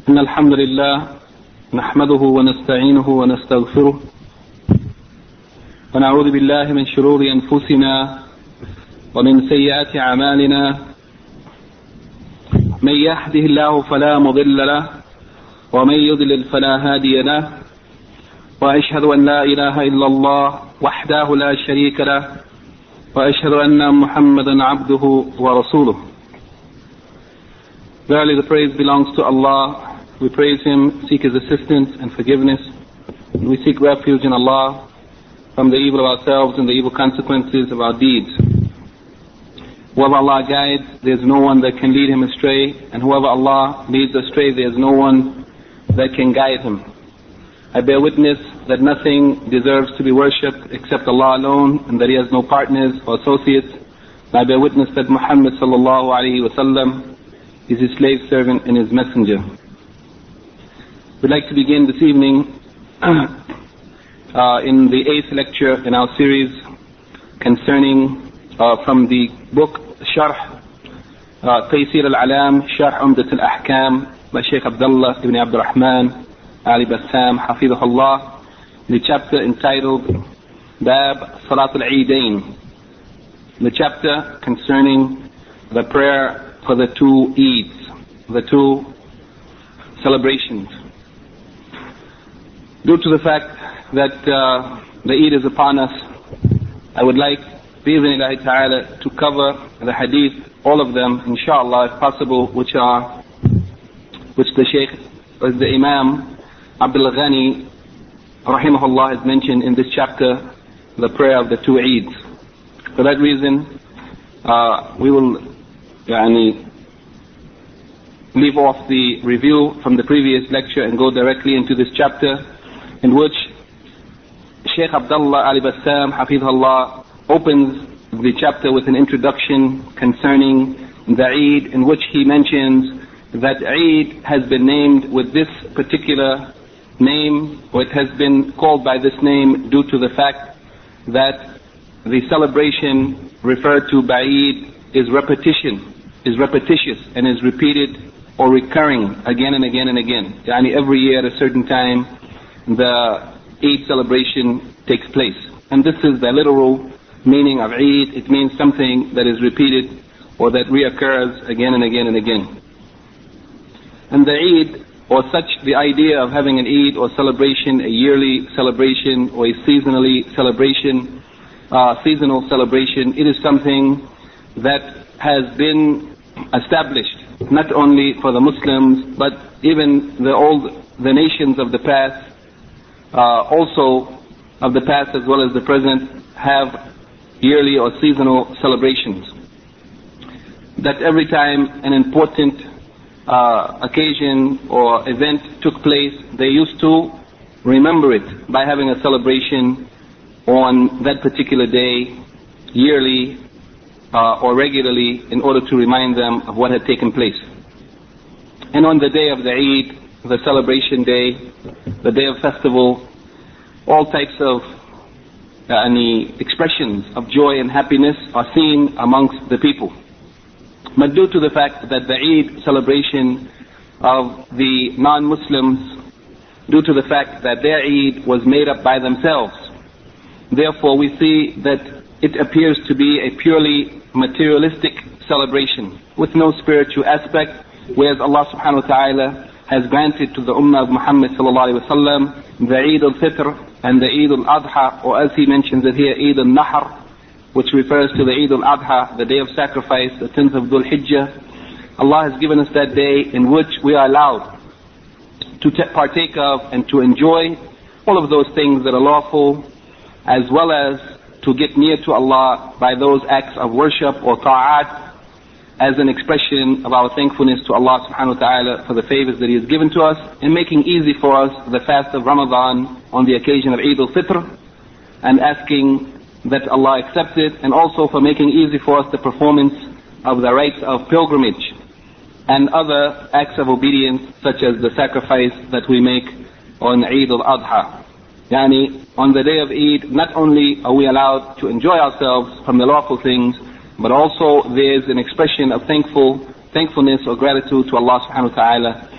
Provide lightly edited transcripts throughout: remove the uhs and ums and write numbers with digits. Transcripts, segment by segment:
إن الحمد لله نحمده ونستعينه ونستغفره ونعوذ بالله من شرور أنفسنا ومن سيئات أعمالنا من يهده الله فلا مضل له ومن يضلل فلا هادي له وأشهد أن لا إله إلا الله وحده لا شريك له وأشهد أن محمدا عبده ورسوله. Verily the praise belongs to Allah. We praise Him, seek His assistance and forgiveness. We seek refuge in Allah from the evil of ourselves and the evil consequences of our deeds. Whoever Allah guides, there is no one that can lead him astray, and whoever Allah leads astray, there is no one that can guide him. I bear witness that nothing deserves to be worshipped except Allah alone, and that He has no partners or associates. And I bear witness that Muhammad sallallahu alaihi wasallam is His slave servant and His messenger. We'd like to begin this evening in the 8th lecture in our series concerning from the book Sharh Taysir al-Alam Sharh Umdat al-Ahkam by Shaykh Abdullah ibn Abdul Rahman Ali Bassam Hafidhahullah, the chapter entitled Bab Salat al-Eidain, the chapter concerning the prayer for the two Eids, the two celebrations. Due to the fact that the Eid is upon us, I would like, bi-idhnillahi ta'ala, to cover the hadith, all of them, inshallah, if possible, which the Shaykh, as the Imam Abdul Ghani, rahimahullah, has mentioned in this chapter, the prayer of the two Eids. For that reason, we will leave off the review from the previous lecture and go directly into this chapter, in which Shaykh Abdullah Ali Bassam Hafidhahullah opens the chapter with an introduction concerning the Eid, in which he mentions that Eid has been named with this particular name, or it has been called by this name due to the fact that the celebration referred to by Eid is repetitious and is repeated or recurring again and again and again. Every year at a certain time the Eid celebration takes place. And this is the literal meaning of Eid. It means something that is repeated or that reoccurs again and again and again. And the Eid, or such, the idea of having an Eid or celebration, a yearly celebration or a seasonal celebration, it is something that has been established not only for the Muslims, but even the nations of the past, also of the past as well as the present, have yearly or seasonal celebrations. That every time an important occasion or event took place, they used to remember it by having a celebration on that particular day, yearly or regularly, in order to remind them of what had taken place. And on the day of the Eid, the celebration day, the day of festival, all types of expressions of joy and happiness are seen amongst the people. But due to the fact that the Eid celebration of the non-Muslims, due to the fact that their Eid was made up by themselves, therefore we see that it appears to be a purely materialistic celebration with no spiritual aspect, whereas Allah subhanahu wa ta'ala has granted to the Ummah of Muhammad sallallahu alayhi wa sallam the Eid al-Fitr and the Eid al-Adha, or as he mentions it here, Eid al-Nahr, which refers to the Eid al-Adha, the day of sacrifice, the 10th of Dhul Hijjah. Allah has given us that day in which we are allowed to partake of and to enjoy all of those things that are lawful, as well as to get near to Allah by those acts of worship or ta'at, as an expression of our thankfulness to Allah subhanahu wa ta'ala for the favors that He has given to us, and making easy for us the fast of Ramadan on the occasion of Eid al-Fitr, and asking that Allah accept it, and also for making easy for us the performance of the rites of pilgrimage and other acts of obedience, such as the sacrifice that we make on Eid al-Adha. On the day of Eid, not only are we allowed to enjoy ourselves from the lawful things, but also there's an expression of thankfulness or gratitude to Allah subhanahu wa ta'ala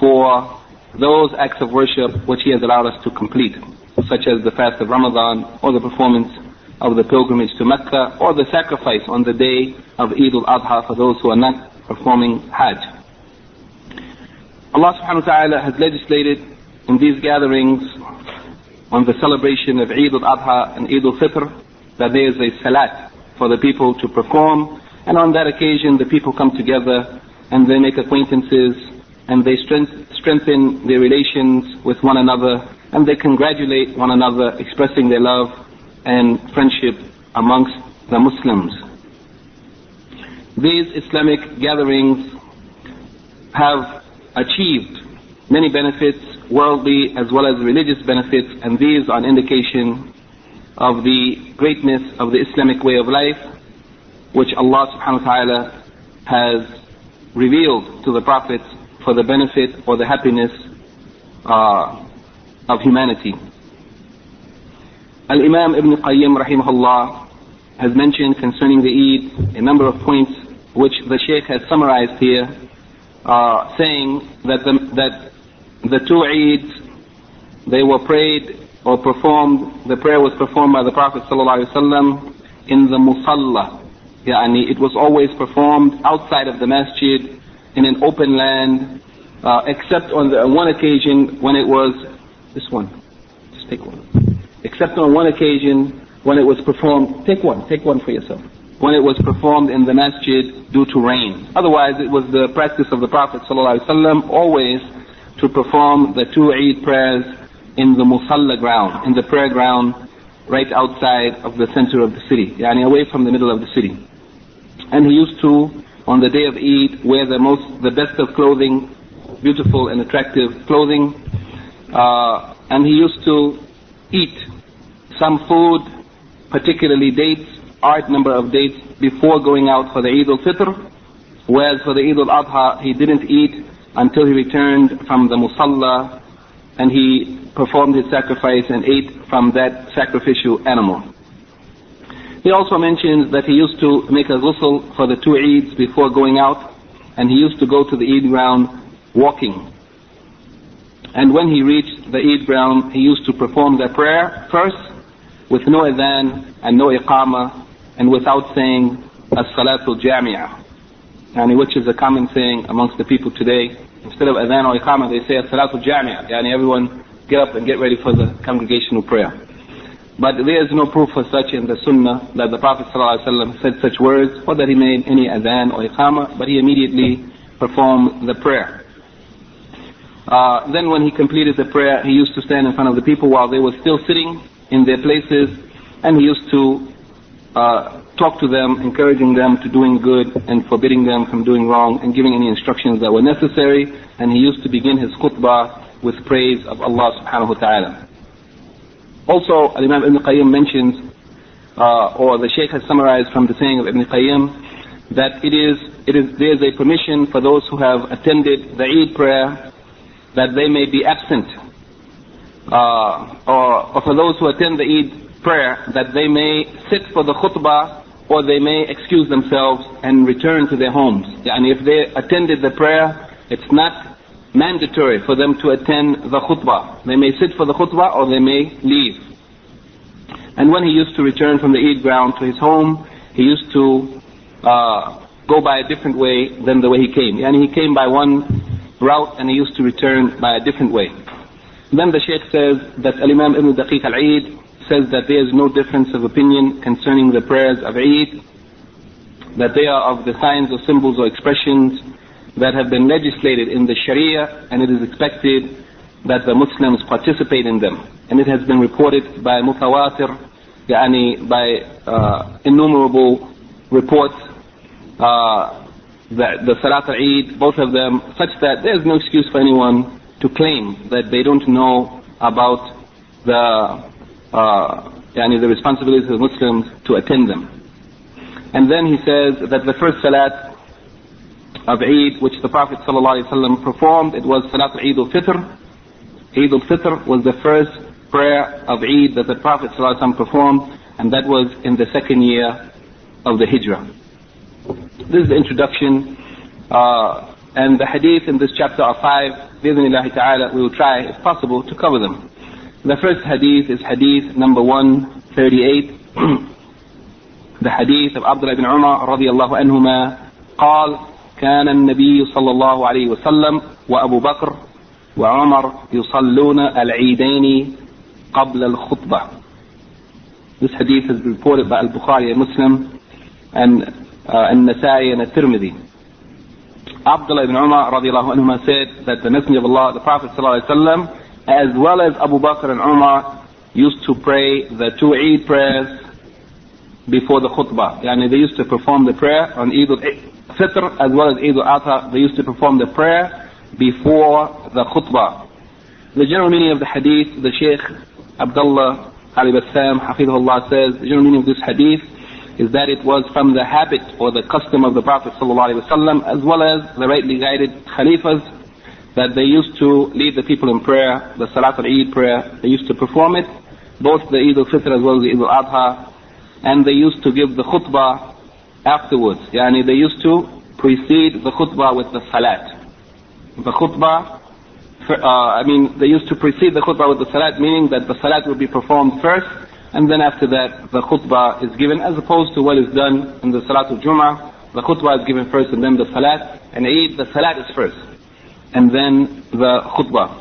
for those acts of worship which He has allowed us to complete, such as the fast of Ramadan, or the performance of the pilgrimage to Mecca, or the sacrifice on the day of Eid al-Adha for those who are not performing Hajj. Allah subhanahu wa ta'ala has legislated in these gatherings on the celebration of Eid al-Adha and Eid al-Fitr that there is a salat for the people to perform, and on that occasion the people come together and they make acquaintances and they strengthen their relations with one another, and they congratulate one another, expressing their love and friendship amongst the Muslims. These Islamic gatherings have achieved many benefits, worldly as well as religious benefits, and these are an indication of the greatness of the Islamic way of life, which Allah subhanahu wa ta'ala has revealed to the prophets for the benefit or the happiness of humanity. Al-Imam Ibn Qayyim rahimahullah has mentioned concerning the Eid a number of points which the Shaykh has summarized here, saying that the two Eids, they were prayed or performed, the prayer was performed by the Prophet ﷺ in the Musalla. Yani it was always performed outside of the masjid in an open land, except on the one occasion when it was, this one, just take one. Except on one occasion when it was performed, take one for yourself. When it was performed in the masjid due to rain. Otherwise it was the practice of the Prophet ﷺ always to perform the two Eid prayers in the Musalla ground, in the prayer ground right outside of the center of the city, yani away from the middle of the city. And he used to, on the day of Eid, wear the best of clothing, beautiful and attractive clothing, and he used to eat some food, particularly dates, odd number of dates, before going out for the Eid al-Fitr, whereas for the Eid al-Adha he didn't eat until he returned from the Musalla and he performed his sacrifice and ate from that sacrificial animal. He also mentions that he used to make a ghusl for the two Eids before going out, and he used to go to the Eid ground walking. And when he reached the Eid ground, he used to perform the prayer first with no adhan and no iqamah, and without saying as-salatul jami'ah, yani which is a common saying amongst the people today. Instead of adhan or iqamah, they say as-salatul jami'ah, yani everyone get up and get ready for the congregational prayer. But there is no proof for such in the Sunnah that the Prophet ﷺ said such words, or that he made any adhan or iqamah, but he immediately performed the prayer. Then when he completed the prayer, he used to stand in front of the people while they were still sitting in their places, and he used to talk to them, encouraging them to doing good and forbidding them from doing wrong, and giving any instructions that were necessary. And he used to begin his khutbah with praise of Allah subhanahu wa ta'ala. Also, Imam Ibn Qayyim mentions, or the Shaykh has summarized from the saying of Ibn Qayyim, that there is a permission for those who have attended the Eid prayer that they may be absent, or for those who attend the Eid prayer that they may sit for the khutbah, or they may excuse themselves and return to their homes. And if they attended the prayer, it's not mandatory for them to attend the khutbah. They may sit for the khutbah or they may leave. And when he used to return from the Eid ground to his home, he used to go by a different way than the way he came. And he came by one route and he used to return by a different way. Then the Shaykh says that Imam Ibn Daqiq al-Eid says that there is no difference of opinion concerning the prayers of Eid, that they are of the signs or symbols or expressions that have been legislated in the Sharia, and it is expected that the Muslims participate in them. And it has been reported by mutawatir, by innumerable reports, that the Salat al-Eid, both of them, such that there is no excuse for anyone to claim that they don't know about the responsibilities of Muslims to attend them. And then he says that the first Salat of Eid which the Prophet ﷺ performed, it was Salat Eid al-Fitr. Eid al-Fitr was the first prayer of Eid that the Prophet ﷺ performed, and that was in the second year of the Hijrah. This is the introduction And the hadith in this chapter are 5. Bismillah ta'ala, we will try, if possible, to cover them. The first hadith is hadith number 138. The hadith of Abdullah ibn Umar radiyallahu anhuma قال كان النبي صلى الله عليه وسلم وأبو بكر وعمر يصلون العيدين قبل الخطبة. This hadith is reported by Al-Bukhari and Muslim and An-Nasai and At-Tirmidhi. Abdullah ibn Umar radiyallahu anhuma said that the Messenger of Allah, the Prophet sallallahu alaihi wasallam, as well as Abu Bakr and Umar, used to pray the 2 Eid prayers before the khutbah. Yani they used to perform the prayer on Eid al-Fitr as well as Eid al-Adha. They used to perform the prayer before the khutbah. The general meaning of the hadith, the Shaykh Abdullah Ali Bassam Hafidhullah says, the general meaning of this hadith is that it was from the habit or the custom of the Prophet ﷺ, as well as the rightly guided Khalifas, that they used to lead the people in prayer, the Salat al-Eid prayer. They used to perform it, both the Eid al-Fitr as well as the Eid al-Adha, and they used to give the khutbah afterwards. Yani they used to precede the khutbah with the Salat. The khutbah, they used to precede the khutbah with the Salat, meaning that the Salat would be performed first, and then after that the khutbah is given, as opposed to what is done in the Salat al-Jum'ah. The khutbah is given first and then the Salat. And Eid, the Salat is first and then the khutbah.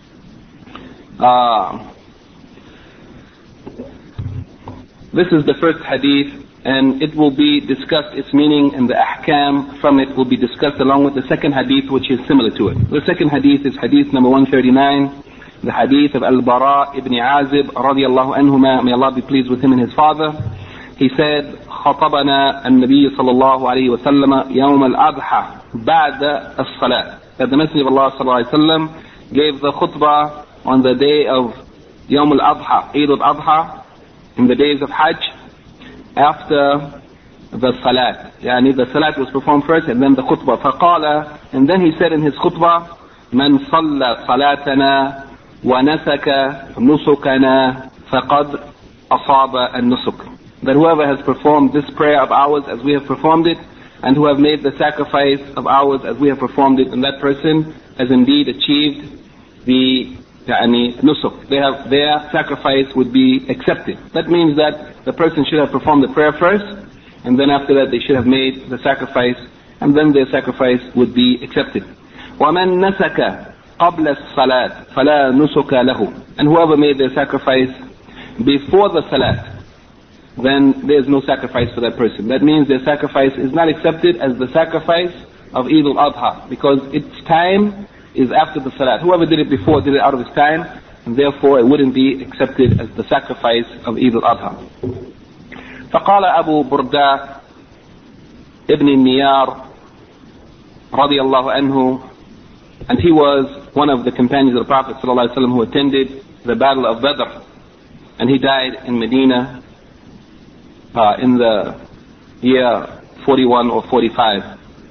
This is the first hadith, and it will be discussed, its meaning and the ahkam from it will be discussed along with the second hadith, which is similar to it. The second hadith is hadith number 139, the hadith of Al-Bara ibn Azib radiyallahu anhuma, may Allah be pleased with him and his father. He said, خطبنا النبي صلى الله عليه وسلم يوم الأضحى بعد الصلاة. That the Messenger of Allah sallallahu alaihi wasallam gave the khutbah on the day of Yawm al-Adha, Eid al-Adha, in the days of Hajj, after the Salat. Yani the Salat was performed first and then the khutbah. فقال, and then he said in his khutbah, من صلى صلاتنا ونسك نسكنا فقد أصاب النسك. That whoever has performed this prayer of ours as we have performed it, and who have made the sacrifice of ours as we have performed it, and that person has indeed achieved the nusuk. Their sacrifice would be accepted. That means that the person should have performed the prayer first, and then after that they should have made the sacrifice, and then their sacrifice would be accepted. وَمَن نَسَكَ قَبْلَ الصَّلَاةِ فَلَا نُسُكَ لَهُ. And whoever made their sacrifice before the salat, then there is no sacrifice for that person. That means their sacrifice is not accepted as the sacrifice of Eid al-Adha, because its time is after the salat. Whoever did it before did it out of his time, and therefore it wouldn't be accepted as the sacrifice of Eid al-Adha. فقال أبو بردة ابن النيار رضي الله عنه, and he was one of the companions of the Prophet ﷺ who attended the battle of Badr, and he died in Medina in the year 41 or 45.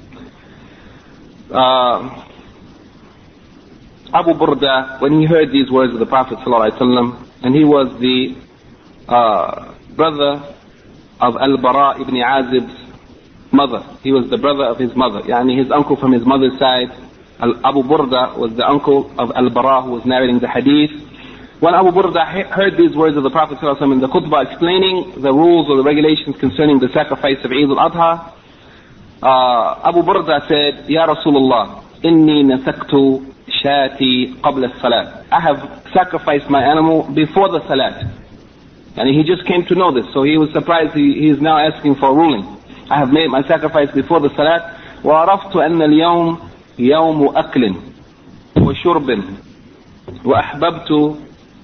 Abu Burda, when he heard these words of the Prophet ﷺ, and he was the brother of Al-Bara ibn Azib's mother. He was the brother of his mother, yani his uncle from his mother's side. Abu Burda was the uncle of Al-Bara who was narrating the hadith. When Abu Burda heard these words of the Prophet ﷺ in the khutbah explaining the rules or the regulations concerning the sacrifice of Eid al-Adha, Abu Burda said, Ya Rasulullah, inni nasaktu shati qabla as-salat. I have sacrificed my animal before the salat. And he just came to know this, so he was surprised. He is now asking for a ruling. I have made my sacrifice before the salat. وعرفت أن اليوم يوم أكل وشرب وأحببت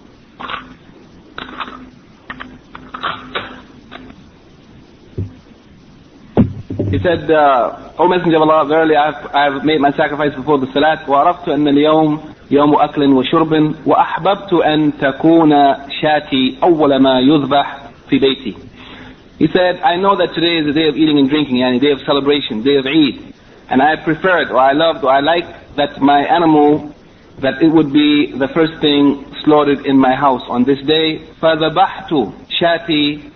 He said, O Messenger of Allah, verily I have made my sacrifice before the salat. وعرفت أن اليوم يوم أكل وشرب وأحببت أن تكون شاتي أول ما يذبح في بيتي. He said, I know that today is a day of eating and drinking, and a day of celebration, day of Eid. And I preferred, or I loved, or I liked that my animal, that it would be the first thing slaughtered in my house on this day. فذبحت شاتي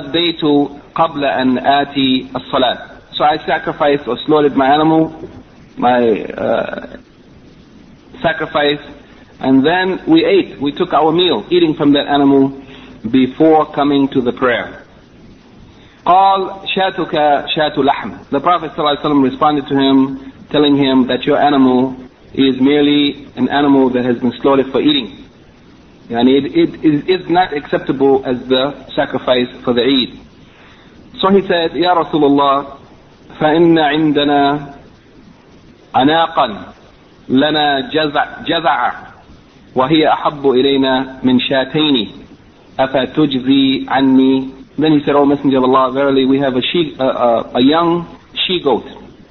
وتغديت قبل أن آتي الصلاة. So I sacrificed or slaughtered my animal sacrifice, and then we ate. We took our meal, eating from that animal before coming to the prayer. قال شاتك شات لحم. The Prophet ﷺ responded to him, telling him that your animal is merely an animal that has been slaughtered for eating. And it is not acceptable as the sacrifice for the Eid. So he said, Ya Rasulullah, فَإِنَّ عِنْدَنَا عَنَاقًا لَنَا جَزَعًا وَهِيَ أَحَبُّ إِلَيْنَا مِنْ شَاتَيْنِ أَفَتُجْزِي عَنِّي. Then he said, O Messenger of Allah, verily we have a young she-goat.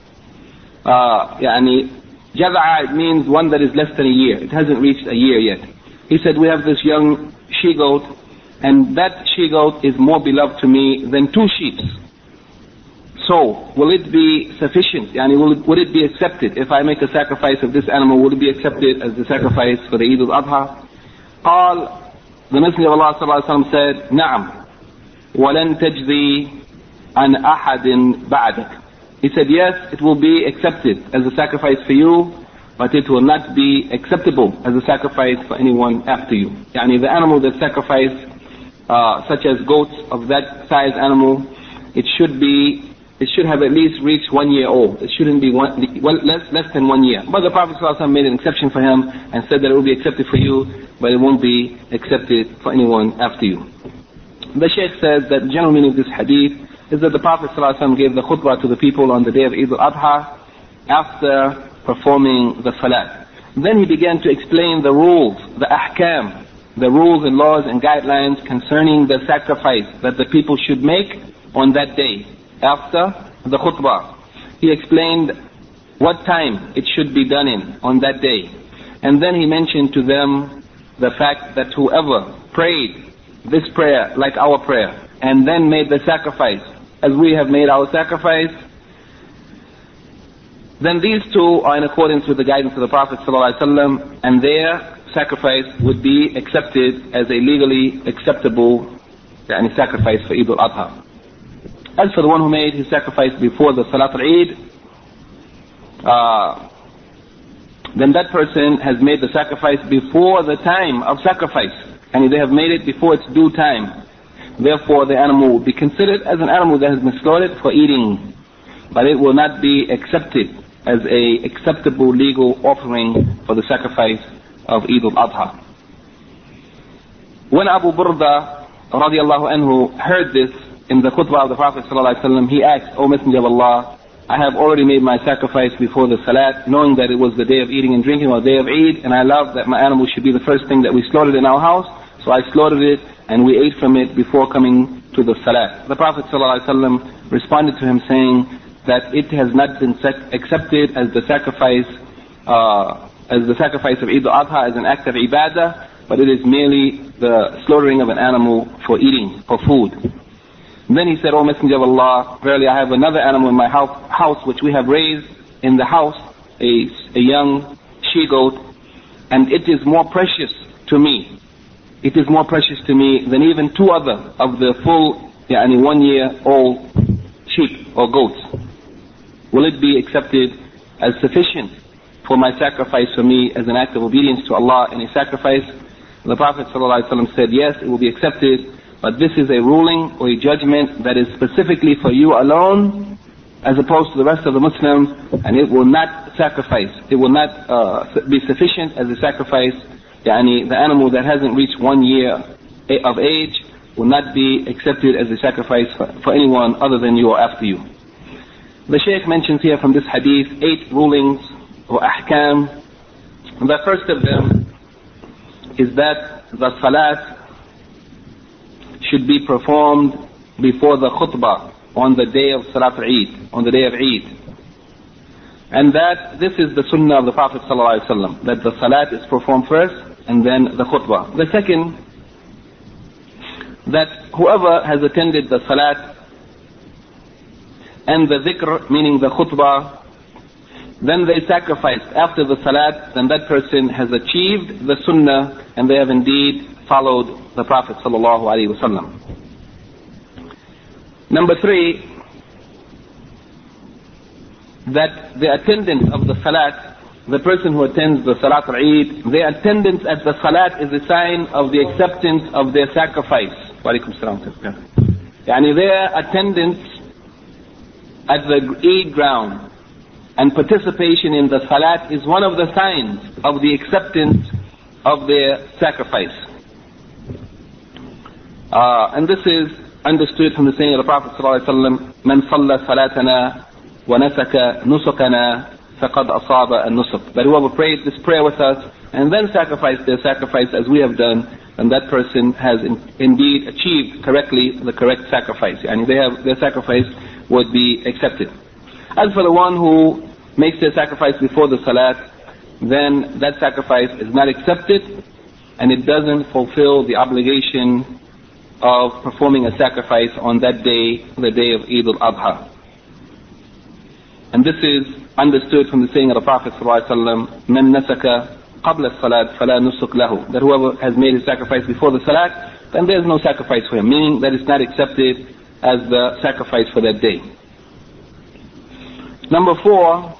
Jaza'a means one that is less than a year. It hasn't reached a year yet. He said, we have this young she-goat, and that she-goat is more beloved to me than 2 sheep. So, will it be sufficient? Would it be accepted if I make a sacrifice of this animal? Would it be accepted as the sacrifice for the Eid al-Adha? The Messenger of Allah ﷺ said, Na'am. وَلَن تَجْزِي عَنْ أَحَدٍ بَعْدَكَ. He said, yes, it will be accepted as a sacrifice for you, but it will not be acceptable as a sacrifice for anyone after you. The animal that's sacrificed, such as goats of that size animal, it should have at least reached 1 year old. It shouldn't be less than 1 year. But the Prophet ﷺ made an exception for him and said that it will be accepted for you, but it won't be accepted for anyone after you. The Shaykh says that the general meaning of this hadith is that the Prophet ﷺ gave the khutbah to the people on the day of Eid al-Adha after performing the salat. Then he began to explain the rules, the ahkam, the rules and laws and guidelines concerning the sacrifice that the people should make on that day after the khutbah. He explained what time it should be done in on that day. And then he mentioned to them the fact that whoever prayed this prayer like our prayer and then made the sacrifice as we have made our sacrifice, then these two are in accordance with the guidance of the Prophet ﷺ, and their sacrifice would be accepted as a legally acceptable sacrifice for Eid al-Adha. As for the one who made his sacrifice before the Salat al-Eid, then that person has made the sacrifice before the time of sacrifice, and they have made it before its due time. Therefore the animal will be considered as an animal that has been slaughtered for eating, but it will not be accepted as a acceptable legal offering for the sacrifice of Eid al-Adha. When Abu Burda radiallahu anhu heard this in the khutbah of the Prophet ﷺ, he asked, O Messenger of Allah, I have already made my sacrifice before the salat, knowing that it was the day of eating and drinking, or day of Eid, and I love that my animal should be the first thing that we slaughtered in our house, so I slaughtered it and we ate from it before coming to the salat. The Prophet ﷺ responded to him saying that it has not been accepted as the sacrifice of Eid al-Adha as an act of ibadah, but it is merely the slaughtering of an animal for eating, for food. And then he said, O Messenger of Allah, verily I have another animal in my house which we have raised in the house, a young she-goat, and it is more precious to me. It is more precious to me than even 2 other of the full 1-year-old sheep or goats. Will it be accepted as sufficient for my sacrifice for me as an act of obedience to Allah in a sacrifice? The Prophet ﷺ said, yes, it will be accepted, but this is a ruling or a judgment that is specifically for you alone, as opposed to the rest of the Muslims, and it will not sacrifice. It will not be sufficient as a sacrifice. The animal that hasn't reached 1 year of age will not be accepted as a sacrifice for anyone other than you or after you. The Shaykh mentions here from this hadith 8 rulings or ahkam. The first of them is that the salat should be performed before the khutbah on the day of Salat al-Eid, on the day of Eid. And that this is the sunnah of the Prophet ﷺ, that the salat is performed first and then the khutbah. The second, that whoever has attended the salat and the dhikr, meaning the khutbah, then they sacrificed after the salat, then that person has achieved the sunnah and they have indeed followed the Prophet ﷺ. Number 3, that the attendance of the salat, the person who attends the Salat al-Eid, their attendance at the salat is a sign of the acceptance of their sacrifice. Wa alaikum salam. Yani their attendance at the Eid ground and participation in the salat is one of the signs of the acceptance of their sacrifice. And this is understood from the saying of the Prophet ﷺ, "Man salla salatana wa nasaka nusukana faqad asaba an-nusuk." That whoever prayed this prayer with us and then sacrificed their sacrifice as we have done, and that person has indeed achieved correctly the correct sacrifice. And their sacrifice would be accepted. As for the one who makes their sacrifice before the salat, then that sacrifice is not accepted, and it doesn't fulfill the obligation of performing a sacrifice on that day, the day of Eid al-Adha. And this is understood from the saying of the Prophet ﷺ, "Man nasaka qabla as-salat fala nusuk lahu." That whoever has made his sacrifice before the salat, then there is no sacrifice for him, meaning that it's not accepted as the sacrifice for that day. Number 4,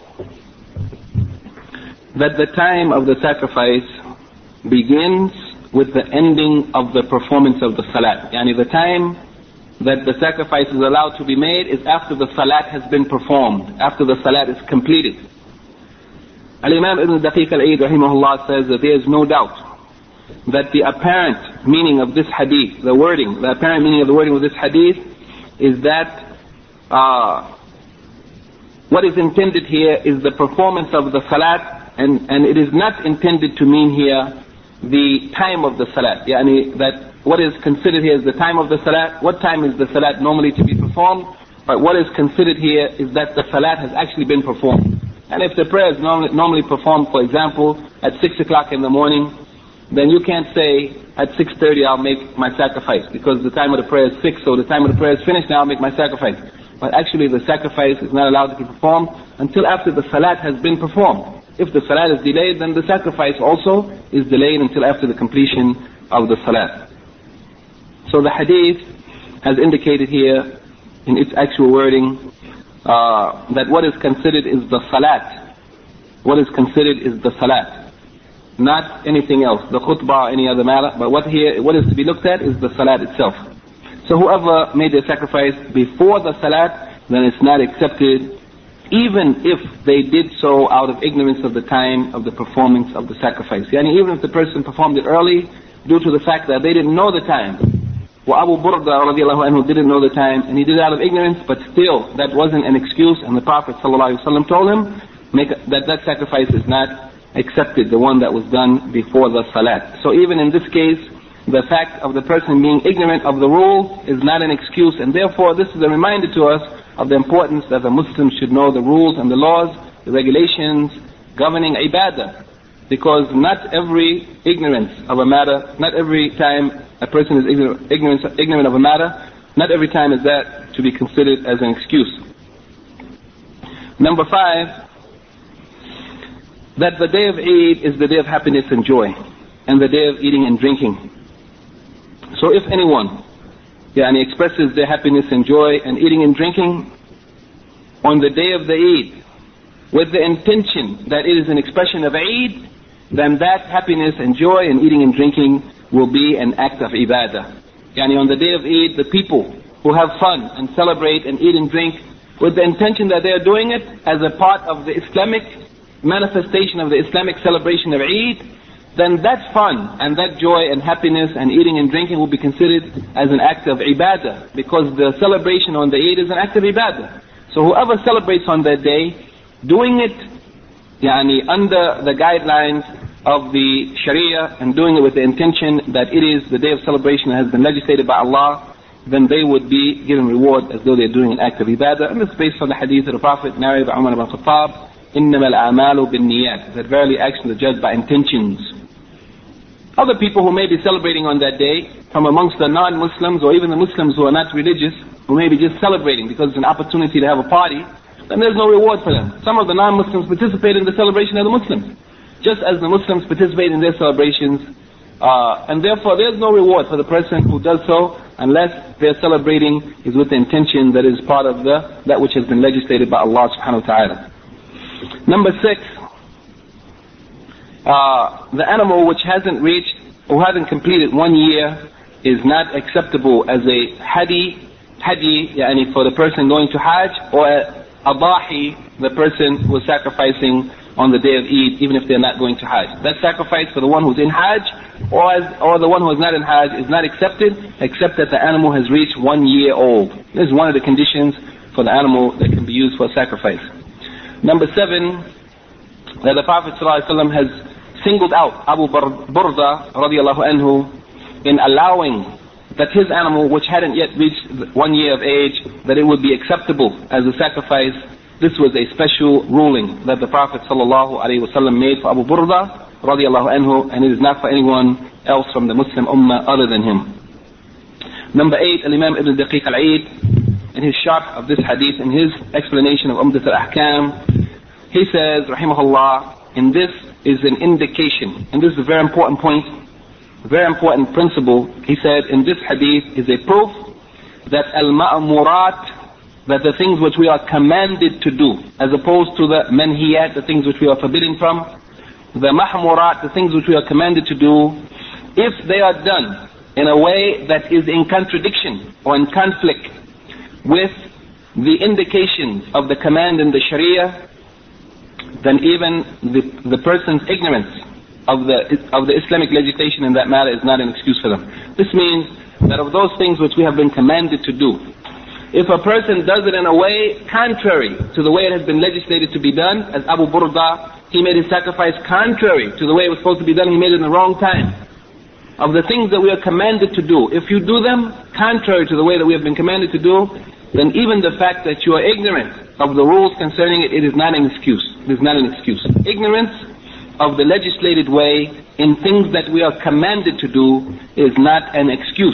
that the time of the sacrifice begins with the ending of the performance of the salat. Yani the time that the sacrifice is allowed to be made is after the salat has been performed, after the salat is completed. Al-Imam Ibn Daqiq al-Eid rahimahullah says that there is no doubt that the apparent meaning of this hadith, the apparent meaning of the wording of this hadith is that what is intended here is the performance of the salat, and it is not intended to mean here the time of the salat. Yani that what is considered here is the time of the salat. What time is the salat normally to be performed? But what is considered here is that the salat has actually been performed. And if the prayer is normally performed, for example, at 6 o'clock in the morning, then you can't say at 6:30 I'll make my sacrifice, because the time of the prayer is 6, so the time of the prayer is finished, now I'll make my sacrifice. But actually the sacrifice is not allowed to be performed until after the salat has been performed. If the salat is delayed, then the sacrifice also is delayed until after the completion of the salat. So the hadith has indicated here in its actual wording that what is considered is the salat. What is considered is the salat, not anything else, the khutbah or any other matter, but what is to be looked at is the salat itself. So whoever made their sacrifice before the salat, then it's not accepted, even if they did so out of ignorance of the time of the performance of the sacrifice. Yani even if the person performed it early due to the fact that they didn't know the time. Well, Abu Burda radiallahu anhu didn't know the time, and he did it out of ignorance, but still that wasn't an excuse, and the Prophet ﷺ told him that sacrifice is not accepted, the one that was done before the salat. So even in this case, the fact of the person being ignorant of the rule is not an excuse, and therefore this is a reminder to us of the importance that the Muslims should know the rules and the laws, the regulations governing ibadah. Because not every ignorance of a matter, not every time a person is ignorant of a matter, not every time is that to be considered as an excuse. Number 5, that the day of Eid is the day of happiness and joy, and the day of eating and drinking. So if anyone expresses their happiness and joy and eating and drinking on the day of the Eid with the intention that it is an expression of Eid, then that happiness and joy and eating and drinking will be an act of ibadah. On the day of Eid, the people who have fun and celebrate and eat and drink with the intention that they are doing it as a part of the Islamic manifestation of the Islamic celebration of Eid, then that fun and that joy and happiness and eating and drinking will be considered as an act of ibadah, because the celebration on the Eid is an act of ibadah. So whoever celebrates on that day, doing it under the guidelines of the Sharia and doing it with the intention that it is the day of celebration that has been legislated by Allah, then they would be given reward as though they're doing an act of ibadah. And this is based on the hadith of the Prophet narrated by Umar ibn Khattab, إِنَّمَا الْأَعْمَالُ بِالنِّيَّاتِ, that verily actions are judged by intentions. Other people who may be celebrating on that day, from amongst the non-Muslims or even the Muslims who are not religious, who may be just celebrating because it's an opportunity to have a party, then there's no reward for them. Some of the non-Muslims participate in the celebration of the Muslims, just as the Muslims participate in their celebrations, and therefore there's no reward for the person who does so unless their celebrating is with the intention that is part of that which has been legislated by Allah subhanahu wa ta'ala. Number 6, the animal which hasn't reached or hasn't completed 1 year is not acceptable as a hadi, yani for the person going to Hajj, or a dahi, the person who is sacrificing on the day of Eid, even if they're not going to Hajj. That sacrifice for the one who's in Hajj or the one who is not in Hajj is not accepted, except that the animal has reached 1 year old. This is one of the conditions for the animal that can be used for sacrifice. Number 7, that the Prophet ﷺ has singled out Abu Burda radiallahu anhu in allowing that his animal, which hadn't yet reached 1 year of age, that it would be acceptable as a sacrifice. This was a special ruling that the Prophet ﷺ made for Abu Burda radiallahu anhu, and it is not for anyone else from the Muslim Ummah other than him. Number 8, Imam Ibn Daqiq al-Eid, in his sharh of this hadith, in his explanation of Umdat al-Ahkam, he says, rahimahullah, and this is an indication, and this is a very important point, very important principle. He said, in this hadith is a proof that al-ma'murat, that the things which we are commanded to do, as opposed to the manhiyat, the things which we are forbidden from, the mahmurat, the things which we are commanded to do, if they are done in a way that is in contradiction or in conflict with the indications of the command in the Sharia, then even the person's ignorance of the Islamic legislation in that matter is not an excuse for them. This means that of those things which we have been commanded to do, if a person does it in a way contrary to the way it has been legislated to be done, as Abu Burda, he made his sacrifice contrary to the way it was supposed to be done, he made it in the wrong time. Of the things that we are commanded to do, if you do them contrary to the way that we have been commanded to do, then even the fact that you are ignorant of the rules concerning it, it is not an excuse. It is not an excuse. Ignorance of the legislated way in things that we are commanded to do is not an excuse.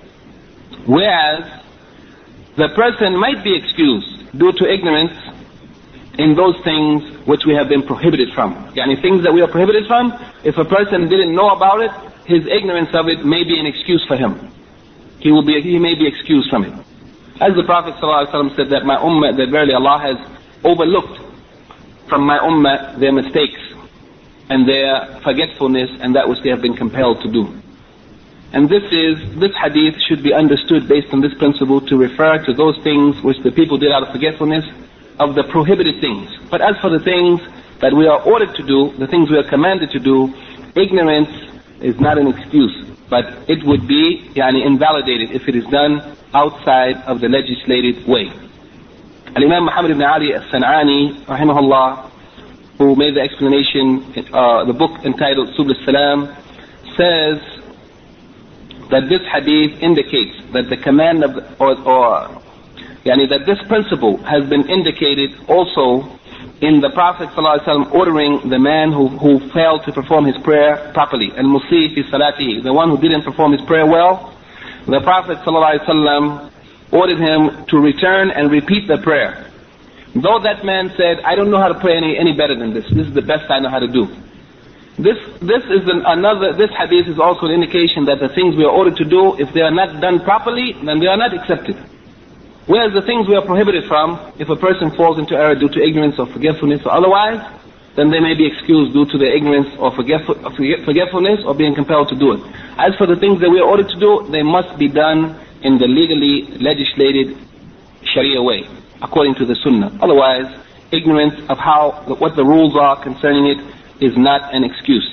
Whereas the person might be excused due to ignorance in those things which we have been prohibited from. Yani things that we are prohibited from, if a person didn't know about it, his ignorance of it may be an excuse for him. He may be excused from it. As the Prophet ﷺ said that my ummah, that verily Allah has overlooked from my ummah their mistakes and their forgetfulness and that which they have been compelled to do. And this hadith should be understood based on this principle to refer to those things which the people did out of forgetfulness of the prohibited things. But as for the things that we are ordered to do, the things we are commanded to do, ignorance is not an excuse, but it would be invalidated if it is done outside of the legislated way. Al-Imam Muhammad ibn Ali al-San'ani, rahimahullah, who made the explanation, the book entitled Subul Salam, says that this hadith indicates that the command of, that this principle has been indicated also in the Prophet ﷺ ordering the man who failed to perform his prayer properly, al-musii fi salatihi, the one who didn't perform his prayer well. The Prophet ﷺ ordered him to return and repeat the prayer. Though that man said, I don't know how to pray any better than this. This is the best I know how to do. This hadith is also an indication that the things we are ordered to do, if they are not done properly, then they are not accepted. Whereas the things we are prohibited from, if a person falls into error due to ignorance or forgetfulness or otherwise, then they may be excused due to their ignorance or forgetfulness or being compelled to do it. As for the things that we are ordered to do, they must be done in the legally legislated Sharia way, according to the Sunnah. Otherwise, ignorance of what the rules are concerning it is not an excuse.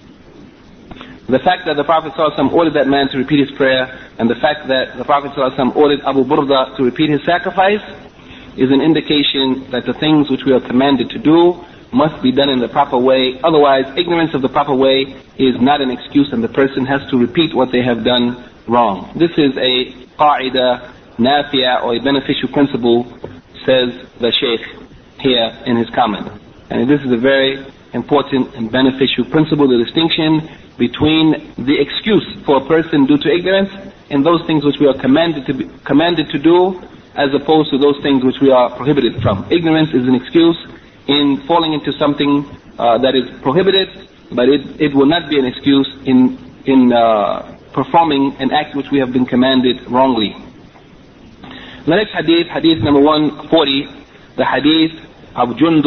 The fact that the Prophet ﷺ ordered that man to repeat his prayer, and the fact that the Prophet ﷺ ordered Abu Burda to repeat his sacrifice, is an indication that the things which we are commanded to do must be done in the proper way. Otherwise, ignorance of the proper way is not an excuse, and the person has to repeat what they have done wrong. This is a qa'ida nafiya, or a beneficial principle, says the Shaykh here in his comment. And this is a very important and beneficial principle, the distinction between the excuse for a person due to ignorance and those things which we are commanded to do, as opposed to those things which we are prohibited from. Ignorance is an excuse in falling into something that is prohibited, but it will not be an excuse in performing an act which we have been commanded wrongly. The next hadith, hadith number 140, the hadith of Jundub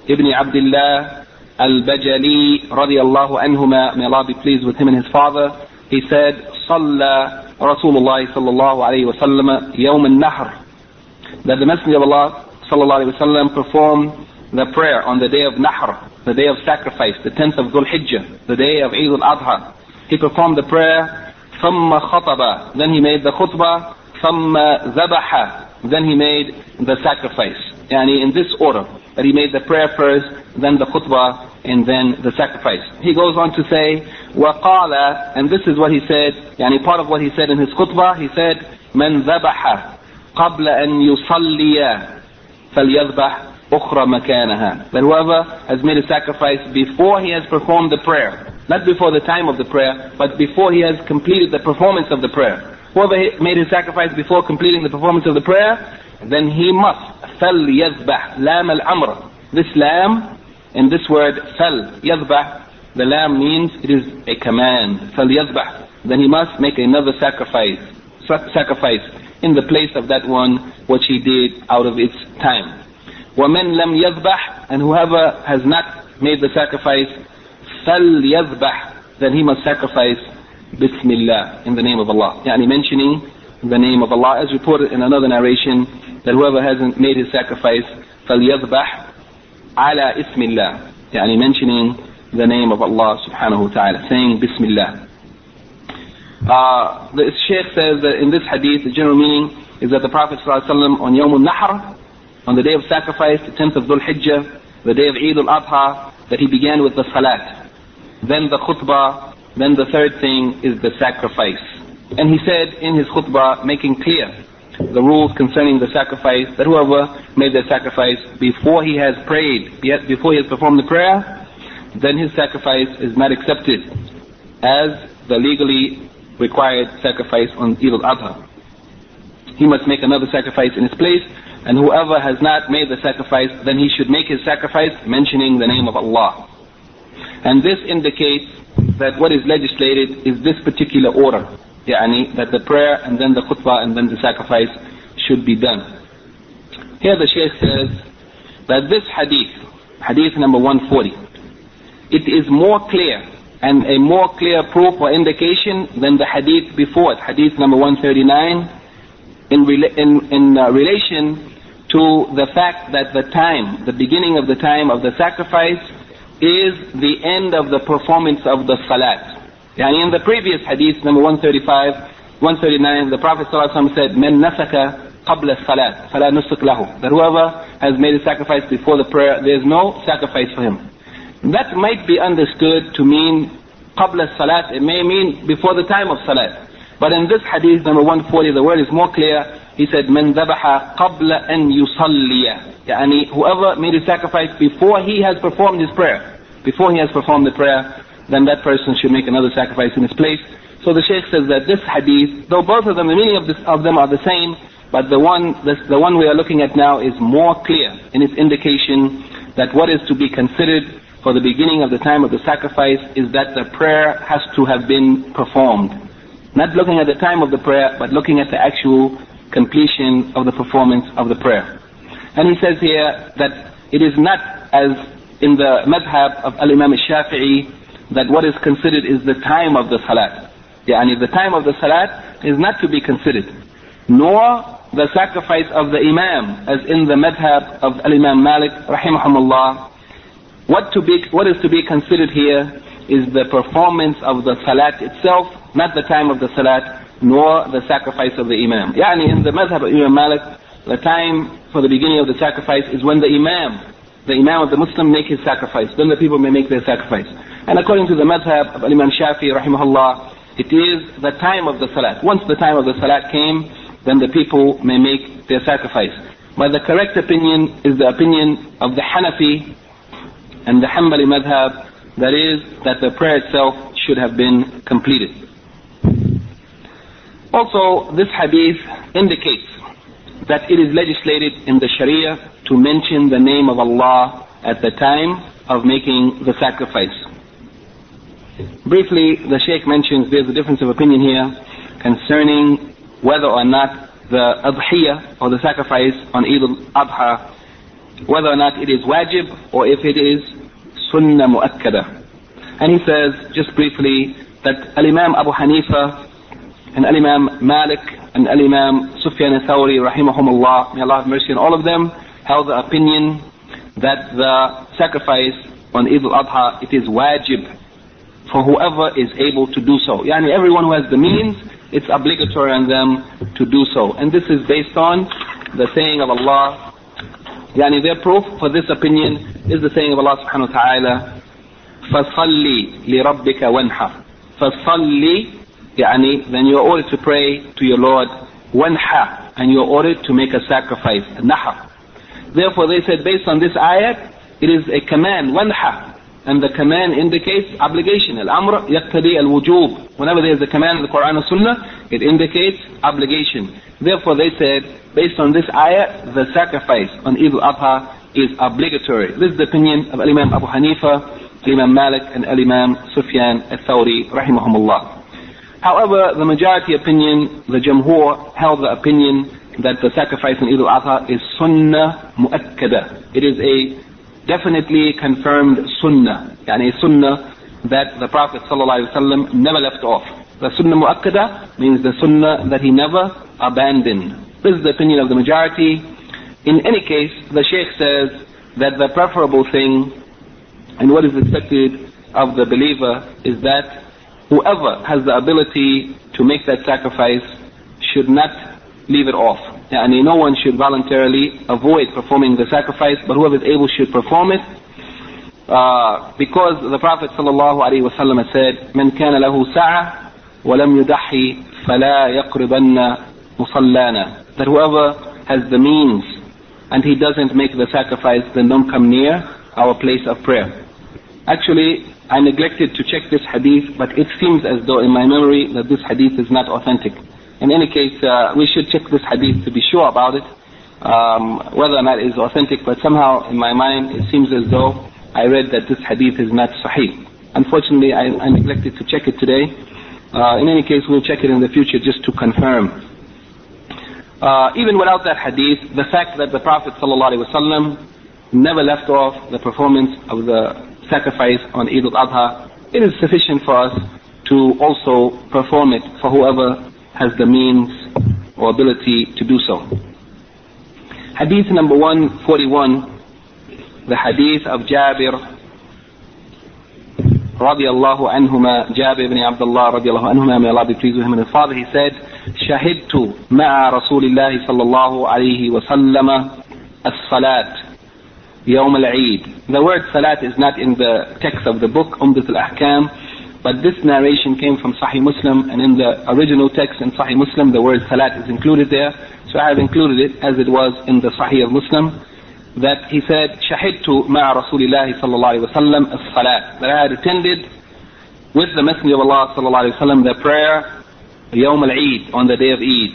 ibn Abdullah al-Bajali radiyallahu anhuma, may Allah be pleased with him and his father, he said, صلى رسول الله صلى الله عليه وسلم يوم النحر, that the Messenger of Allah sallallahu alaihi wasallam performed the prayer on the day of Nahr, the day of sacrifice, the 10th of Dhul Hijjah, the day of Eid al-Adha. He performed the prayer, ثم خطب, then he made the khutbah, ثم ذبح, then he made the sacrifice. Yani in this order, that he made the prayer first, then the khutbah, and then the sacrifice. He goes on to say, وقال, and this is what he said, yani part of what he said in his khutbah, he said, من ذبح قبل أن يصلي فليذبح أخرى مكانها, that whoever has made a sacrifice before he has performed the prayer, not before the time of the prayer, but before he has completed the performance of the prayer. Whoever made his sacrifice before completing the performance of the prayer, then he must فليذبح لام الأمر. This lam and this word فليذبح, the lam means it is a command. فليذبح, then he must make another sacrifice in the place of that one which he did out of its time. وَمَنْ لَمْ يَذْبَحْ, and whoever has not made the sacrifice, فَلْيَذْبَحْ, then he must sacrifice Bismillah, in the name of Allah. Yani mentioning the name of Allah, as reported in another narration, that whoever hasn't made his sacrifice, فَلْيَذْبَحْ عَلَى إِسْمِ اللَّهِ, yani mentioning the name of Allah subhanahu wa ta'ala, saying Bismillah. The Shaykh says that in this hadith, the general meaning is that the Prophet ﷺ on Yawm al-Nahr, on the day of sacrifice, the 10th of Dhul Hijjah, the day of Eid al-Adha, that he began with the salat, then the khutbah, then the third thing is the sacrifice. And he said in his khutbah, making clear the rules concerning the sacrifice, that whoever made the sacrifice before he has prayed, before he has performed the prayer, then his sacrifice is not accepted as the legally required sacrifice on Eid al-Adha. He must make another sacrifice in his place, and whoever has not made the sacrifice, then he should make his sacrifice mentioning the name of Allah. And this indicates that what is legislated is this particular order, yani that the prayer and then the khutbah and then the sacrifice should be done. Here the Shaykh says that this hadith number 140, it is more clear and a more clear proof or indication than the hadith before it, hadith number 139, in relation to the fact that the beginning of the time of the sacrifice is the end of the performance of the salat. Yani in the previous hadith, number 139, the Prophet ﷺ said, "Men nasaka qabla salat, fala nusuk lahu." That whoever has made a sacrifice before the prayer, there is no sacrifice for him. That might be understood to mean qabla salat. It may mean before the time of salat. But in this hadith, number 140, the word is more clear. He said, "Men dhabaha qabla an yusalliya." Yani whoever made a sacrifice before he has performed his prayer, before he has performed the prayer, then that person should make another sacrifice in his place. So the Shaykh says that this hadith, though both of them, the meaning of them are the same, but the one we are looking at now is more clear in its indication that what is to be considered for the beginning of the time of the sacrifice is that the prayer has to have been performed. Not looking at the time of the prayer, but looking at the actual completion of the performance of the prayer. And he says here that it is not as in the madhab of Al-Imam al-Shafi'i that what is considered is the time of the salat. Yani the time of the salat is not to be considered, nor the sacrifice of the imam, as in the madhab of Al-Imam Malik rahimahumullah. What is to be considered here is the performance of the salat itself, not the time of the salat, nor the sacrifice of the imam. Yani in the madhab of Imam Malik, the time for the beginning of the sacrifice is when the imam of the Muslim make his sacrifice, then the people may make their sacrifice. And according to the madhab of Imam Shafi'i rahimahullah, it is the time of the salat. Once the time of the salat came, then the people may make their sacrifice. But the correct opinion is the opinion of the Hanafi and the Hanbali madhab, that is, that the prayer itself should have been completed. Also, this hadith indicates that it is legislated in the Sharia to mention the name of Allah at the time of making the sacrifice. Briefly, the Shaykh mentions there's a difference of opinion here concerning whether or not the adhiyah or the sacrifice on Eid al-Adha whether or not it is wajib or if it is sunnah mu'akkada. And he says, just briefly, that Al-Imam Abu Hanifa and Al-Imam Malik and Al-Imam Sufyan al-Thawri, rahimahumullah, may Allah have mercy on all of them, held the opinion that the sacrifice on Eid al-Adha, it is wajib for whoever is able to do so. Yani everyone who has the means, it's obligatory on them to do so. And this is based on the saying of Allah. Yani their proof for this opinion is the saying of Allah subhanahu wa ta'ala, فَصَلِّ لِرَبِّكَ وَانْحَرْ. فَصَلِّ, yani, then you are ordered to pray to your Lord, وَانْحَرْ, and you are ordered to make a sacrifice, nahr. Therefore they said, based on this ayat, it is a command, وَانْحَرْ, and the command indicates obligation. Al-amr yaqtadi al-wujub. Whenever there is a command in the Quran and Sunnah, it indicates obligation. Therefore they said, based on this ayat, the sacrifice on Eid al-Adha is obligatory. This is the opinion of Imam Abu Hanifa, Imam Malik and Imam Sufyan al-Thawri, rahimahumullah. However, the majority opinion, the Jamhur, held the opinion that the sacrifice on Eid al-Adha is sunnah mu'akkada. It is a definitely confirmed sunnah, yani a sunnah that the Prophet ﷺ never left off. The sunnah mu'akkada means the sunnah that he never abandoned. This is the opinion of the majority. In any case, the Shaykh says that the preferable thing and what is expected of the believer is that whoever has the ability to make that sacrifice should not leave it off. Yani no one should voluntarily avoid performing the sacrifice, but whoever is able should perform it. Because the Prophet ﷺ said, "Man kana lahu sa'a wa lam yudahi fala yaqribanna musallana." That whoever has the means and he doesn't make the sacrifice, then don't come near our place of prayer. Actually, I neglected to check this hadith, but it seems as though in my memory that this hadith is not authentic. In any case, we should check this hadith to be sure about it, whether or not it is authentic, but somehow in my mind it seems as though I read that this hadith is not sahih. Unfortunately, I neglected to check it today. In any case, we'll check it in the future just to confirm. Even without that hadith, the fact that the Prophet ﷺ never left off the performance of the sacrifice on Eid al-Adha, it is sufficient for us to also perform it for whoever has the means or ability to do so. Hadith number 141, the hadith of Jabir radiyallahu anhuma, Jabir ibn Abdullah radiyallahu anhuma, may Allah be pleased with him and his father. He said, "Shahidtu ma'a Rasulillahi sallallahu alayhi wa sallam as-salat Yawm al-Eid." The word salat is not in the text of the book Umdat al-Ahkam, but this narration came from Sahih Muslim, and in the original text in Sahih Muslim the word salat is included there, so I have included it as it was in the Sahih of Muslim, that he said, "Shahidtu ma'a Rasulillahi sallallahu alayhi wa sallam as-salat," that I had attended with the Messenger of Allah sallallahu alayhi wa sallam the prayer Yawm al-Eid, on the day of Eid.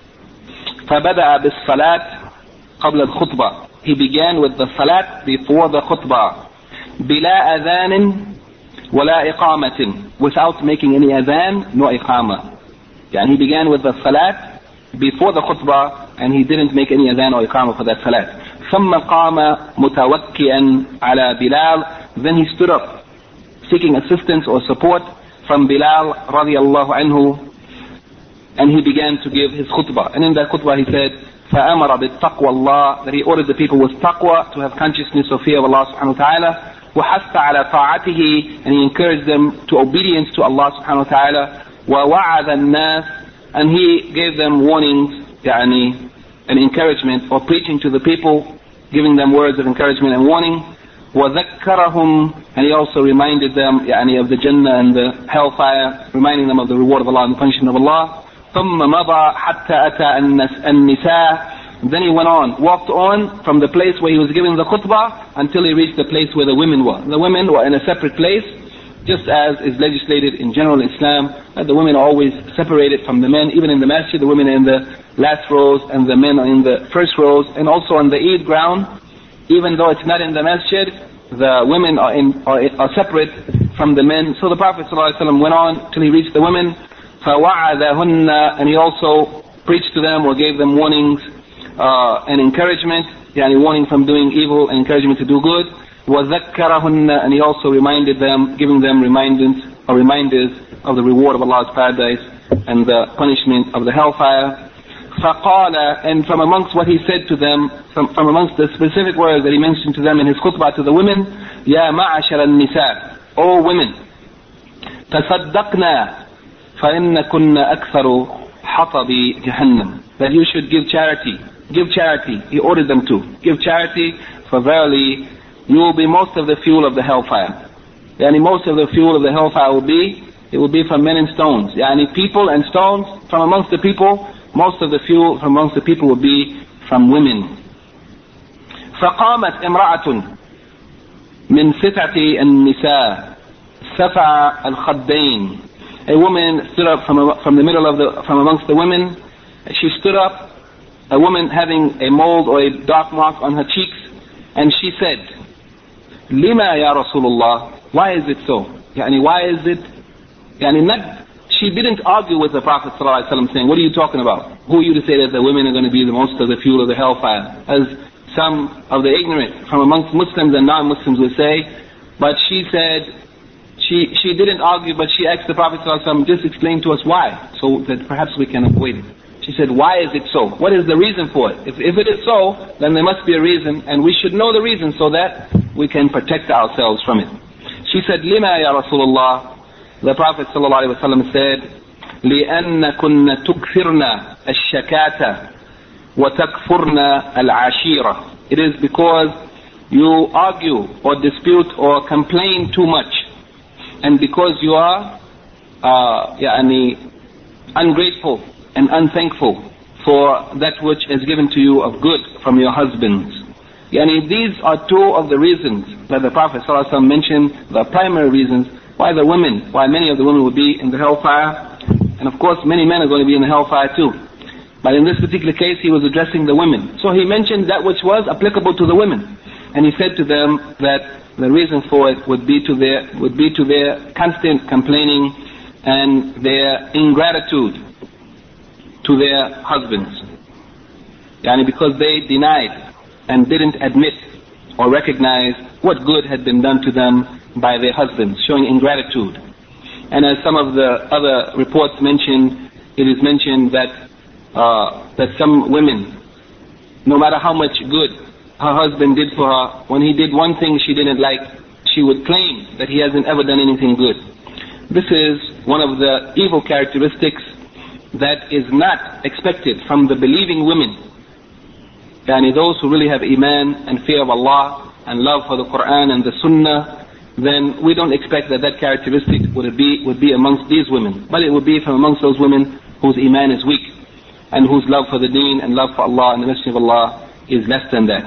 فَبَدَأَ بِالصَّلَاةِ قَبْلَ الْخُطْبَةِ. He began with the salat before the khutbah. بِلَا أَذَانٍ وَلَا إِقَامَةٍ, without making any adhan, no iqama. And he began with the salat before the khutbah, and he didn't make any adhan or iqama for that salat. ثُمَّ قَامَ مُتَوَكِّئًا عَلَى بِلَالٍ. Then he stood up, seeking assistance or support from Bilal radiallahu anhu, and he began to give his khutbah. And in that khutbah he said, فَأَمَرَ بِالتَّقْوَى اللَّهِ, that he ordered the people with taqwa, to have consciousness or fear of Allah subhanahu wa ta'ala. وَحَثَّ عَلَى طَاعَتِهِ, and he encouraged them to obedience to Allah subhanahu wa ta'ala. وَوَعَذَ النَّاسِ, and he gave them warnings, يعني, and encouragement, or preaching to the people, giving them words of encouragement and warning. وَذَكَّرَهُمْ, and he also reminded them, يعني, of the Jannah and the hellfire, reminding them of the reward of Allah and the punishment of Allah. ثُمَّ مَضَى حَتَّى أَتَى النِّسَاء. Then he went on, walked on from the place where he was giving the khutbah until he reached the place where the women were. The women were in a separate place, just as is legislated in general Islam, that the women are always separated from the men. Even in the masjid, the women are in the last rows and the men are in the first rows. And also on the Eid ground, even though it's not in the masjid, the women are separate from the men. So the Prophet ﷺ went on till he reached the women. فَوَعَذَهُنَّ, and he also preached to them or gave them warnings. and encouragement, yani warning from doing evil and encouragement to do good. وَذَكَّرَهُنَّ, and he also reminded them, giving them reminders of the reward of Allah's paradise and the punishment of the hellfire. فَقَالَ, and from amongst what he said to them, from amongst the specific words that he mentioned to them in his khutbah to the women, يَا مَعَشَرَ النِّسَاءِ, O women, تَصَدَّقْنَا فَإِنَّ كُنَّ أَكْثَرُ حَطَبِ جَهَنَّمْ, that you should give charity. Give charity. He ordered them to. Give charity, for verily you will be most of the fuel of the hellfire. Yani most of the fuel of the hellfire will be from men and stones. Yani people and stones from amongst the people. Most of the fuel from amongst the people will be from women. فقامت امرأة من ستعة النساء سفع الخدين. A woman stood up from amongst the women. She stood up, a woman having a mold or a dark mark on her cheeks, and she said, "Lima ya Rasulullah? Why is it so? Yani why is it? Yani not." She didn't argue with the Prophet ﷺ saying, "What are you talking about? Who are you to say that the women are going to be the most of the fuel of the hellfire?" As some of the ignorant from amongst Muslims and non-Muslims would say. But she said, she didn't argue, but she asked the Prophet ﷺ, just explain to us why, so that perhaps we can avoid it. She said, why is it so? What is the reason for it? If it is so, then there must be a reason, and we should know the reason so that we can protect ourselves from it. She said, Lima ya Rasulullah? The Prophet ﷺ said, لِأَنَّكُنَّ تُكْثِرْنَ الشَّكَاةَ وَتَكْفُرْنَ الْعَشِيرَةَ. It is because you argue or dispute or complain too much, and because you are ungrateful and unthankful for that which is given to you of good from your husbands. These are two of the reasons that the Prophet ﷺ mentioned, the primary reasons why many of the women will be in the hellfire, and of course many men are going to be in the hellfire too. But in this particular case he was addressing the women. So he mentioned that which was applicable to the women, and he said to them that the reason for it would be to their constant complaining and their ingratitude to their husbands. Because they denied and didn't admit or recognize what good had been done to them by their husbands, showing ingratitude. And as some of the other reports mentioned, it is mentioned that some women, no matter how much good her husband did for her, when he did one thing she didn't like, she would claim that he hasn't ever done anything good. This is one of the evil characteristics that is not expected from the believing women. Those who really have iman and fear of Allah and love for the Quran and the Sunnah, then we don't expect that characteristic would be amongst these women, but it would be from amongst those women whose iman is weak and whose love for the deen and love for Allah and the Messenger of Allah is less than that.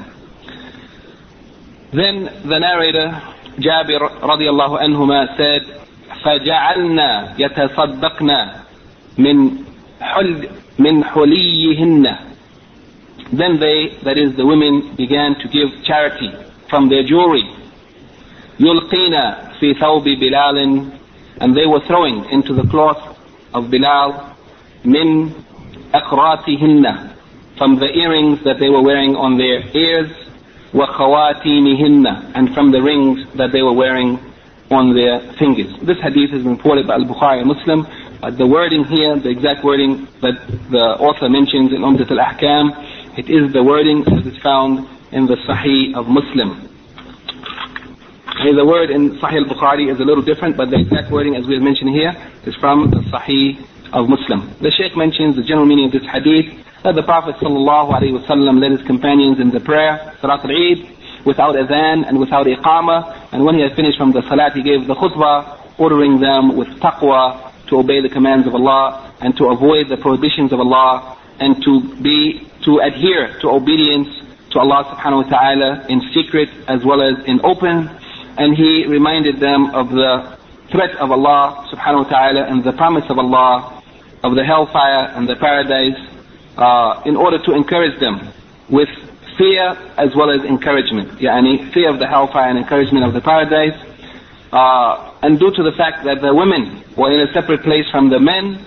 Then the narrator Jabir radiallahu anhuma said, فَجَعَلْنَا يَتَصَدَّقْنَا مِنْ حُلِيِّهِنَّ. Then they, that is the women, began to give charity from their jewelry. يُلْقِينَ فِي ثَوْبِ بِلَالٍ, and they were throwing into the cloth of Bilal, مِنْ أَقْرَاتِهِنَّ, from the earrings that they were wearing on their ears, وَخَوَاتِيمِهِنَّ, and from the rings that they were wearing on their fingers. This hadith has been reported by Al-Bukhari and Muslim. The wording here, the exact wording that the author mentions in Umdat al-Ahkam, it is the wording that is found in the Sahih of Muslim. The word in Sahih al-Bukhari is a little different, but the exact wording, as we have mentioned here, is from the Sahih of Muslim. The Shaykh mentions the general meaning of this hadith, that the Prophet ﷺ led his companions in the prayer, Salat al-Eid, without adhan and without iqamah, and when he had finished from the salat, he gave the khutbah, ordering them with taqwa to obey the commands of Allah and to avoid the prohibitions of Allah, and to adhere to obedience to Allah subhanahu wa ta'ala in secret as well as in open. And he reminded them of the threat of Allah subhanahu wa ta'ala and the promise of Allah of the hellfire and the paradise, in order to encourage them with fear as well as encouragement. Fear of the hellfire and encouragement of the paradise. And due to the fact that the women were in a separate place from the men,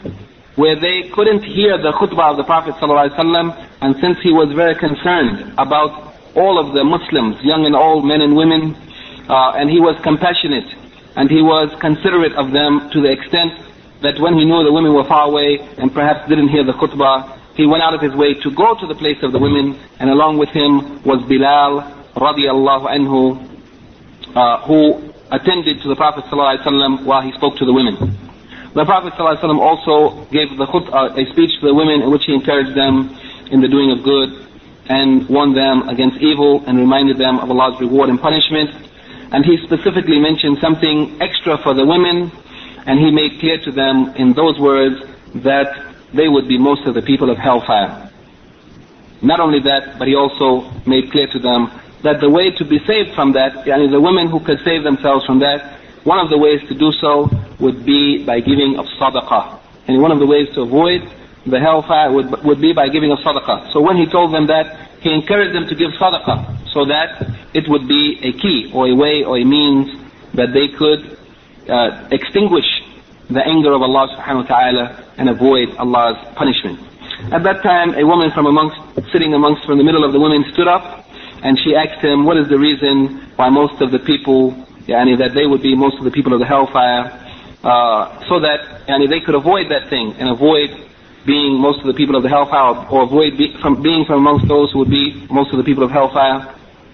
where they couldn't hear the khutbah of the Prophet ﷺ, and since he was very concerned about all of the Muslims, young and old, men and women, and he was compassionate, and he was considerate of them to the extent that when he knew the women were far away and perhaps didn't hear the khutbah, he went out of his way to go to the place of the women, and along with him was Bilal radiallahu anhu, who attended to the Prophet ﷺ while he spoke to the women. The Prophet ﷺ also gave a speech to the women in which he encouraged them in the doing of good and warned them against evil and reminded them of Allah's reward and punishment. And he specifically mentioned something extra for the women, and he made clear to them in those words that they would be most of the people of hellfire. Not only that, but he also made clear to them that the way to be saved from that, the women who could save themselves from that, one of the ways to do so would be by giving of sadaqah. And one of the ways to avoid the hellfire would be by giving of sadaqah. So when he told them that, he encouraged them to give sadaqah, so that it would be a key or a way or a means that they could extinguish the anger of Allah subhanahu wa ta'ala and avoid Allah's punishment. At that time, a woman from the middle of the women stood up, and she asked him, what is the reason why most of the people, that they would be most of the people of the hellfire, so that they could avoid that thing and avoid being most of the people of the hellfire, or avoid being from amongst those who would be most of the people of hellfire.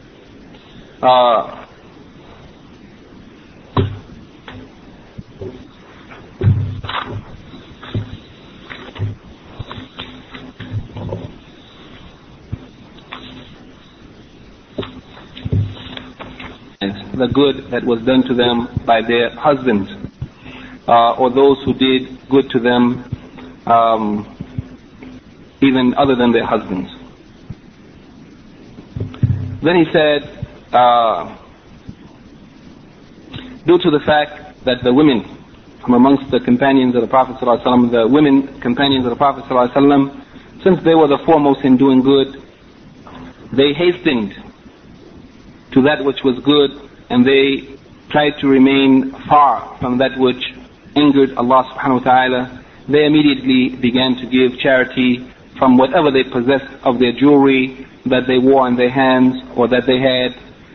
The good that was done to them by their husbands, or those who did good to them even other than their husbands. Then he said, due to the fact that the women from amongst the companions of the Prophet ﷺ, the women companions of the Prophet ﷺ, since they were the foremost in doing good, they hastened to that which was good, and they tried to remain far from that which angered Allah subhanahu wa ta'ala. They immediately began to give charity from whatever they possessed of their jewelry that they wore on their hands, or that they had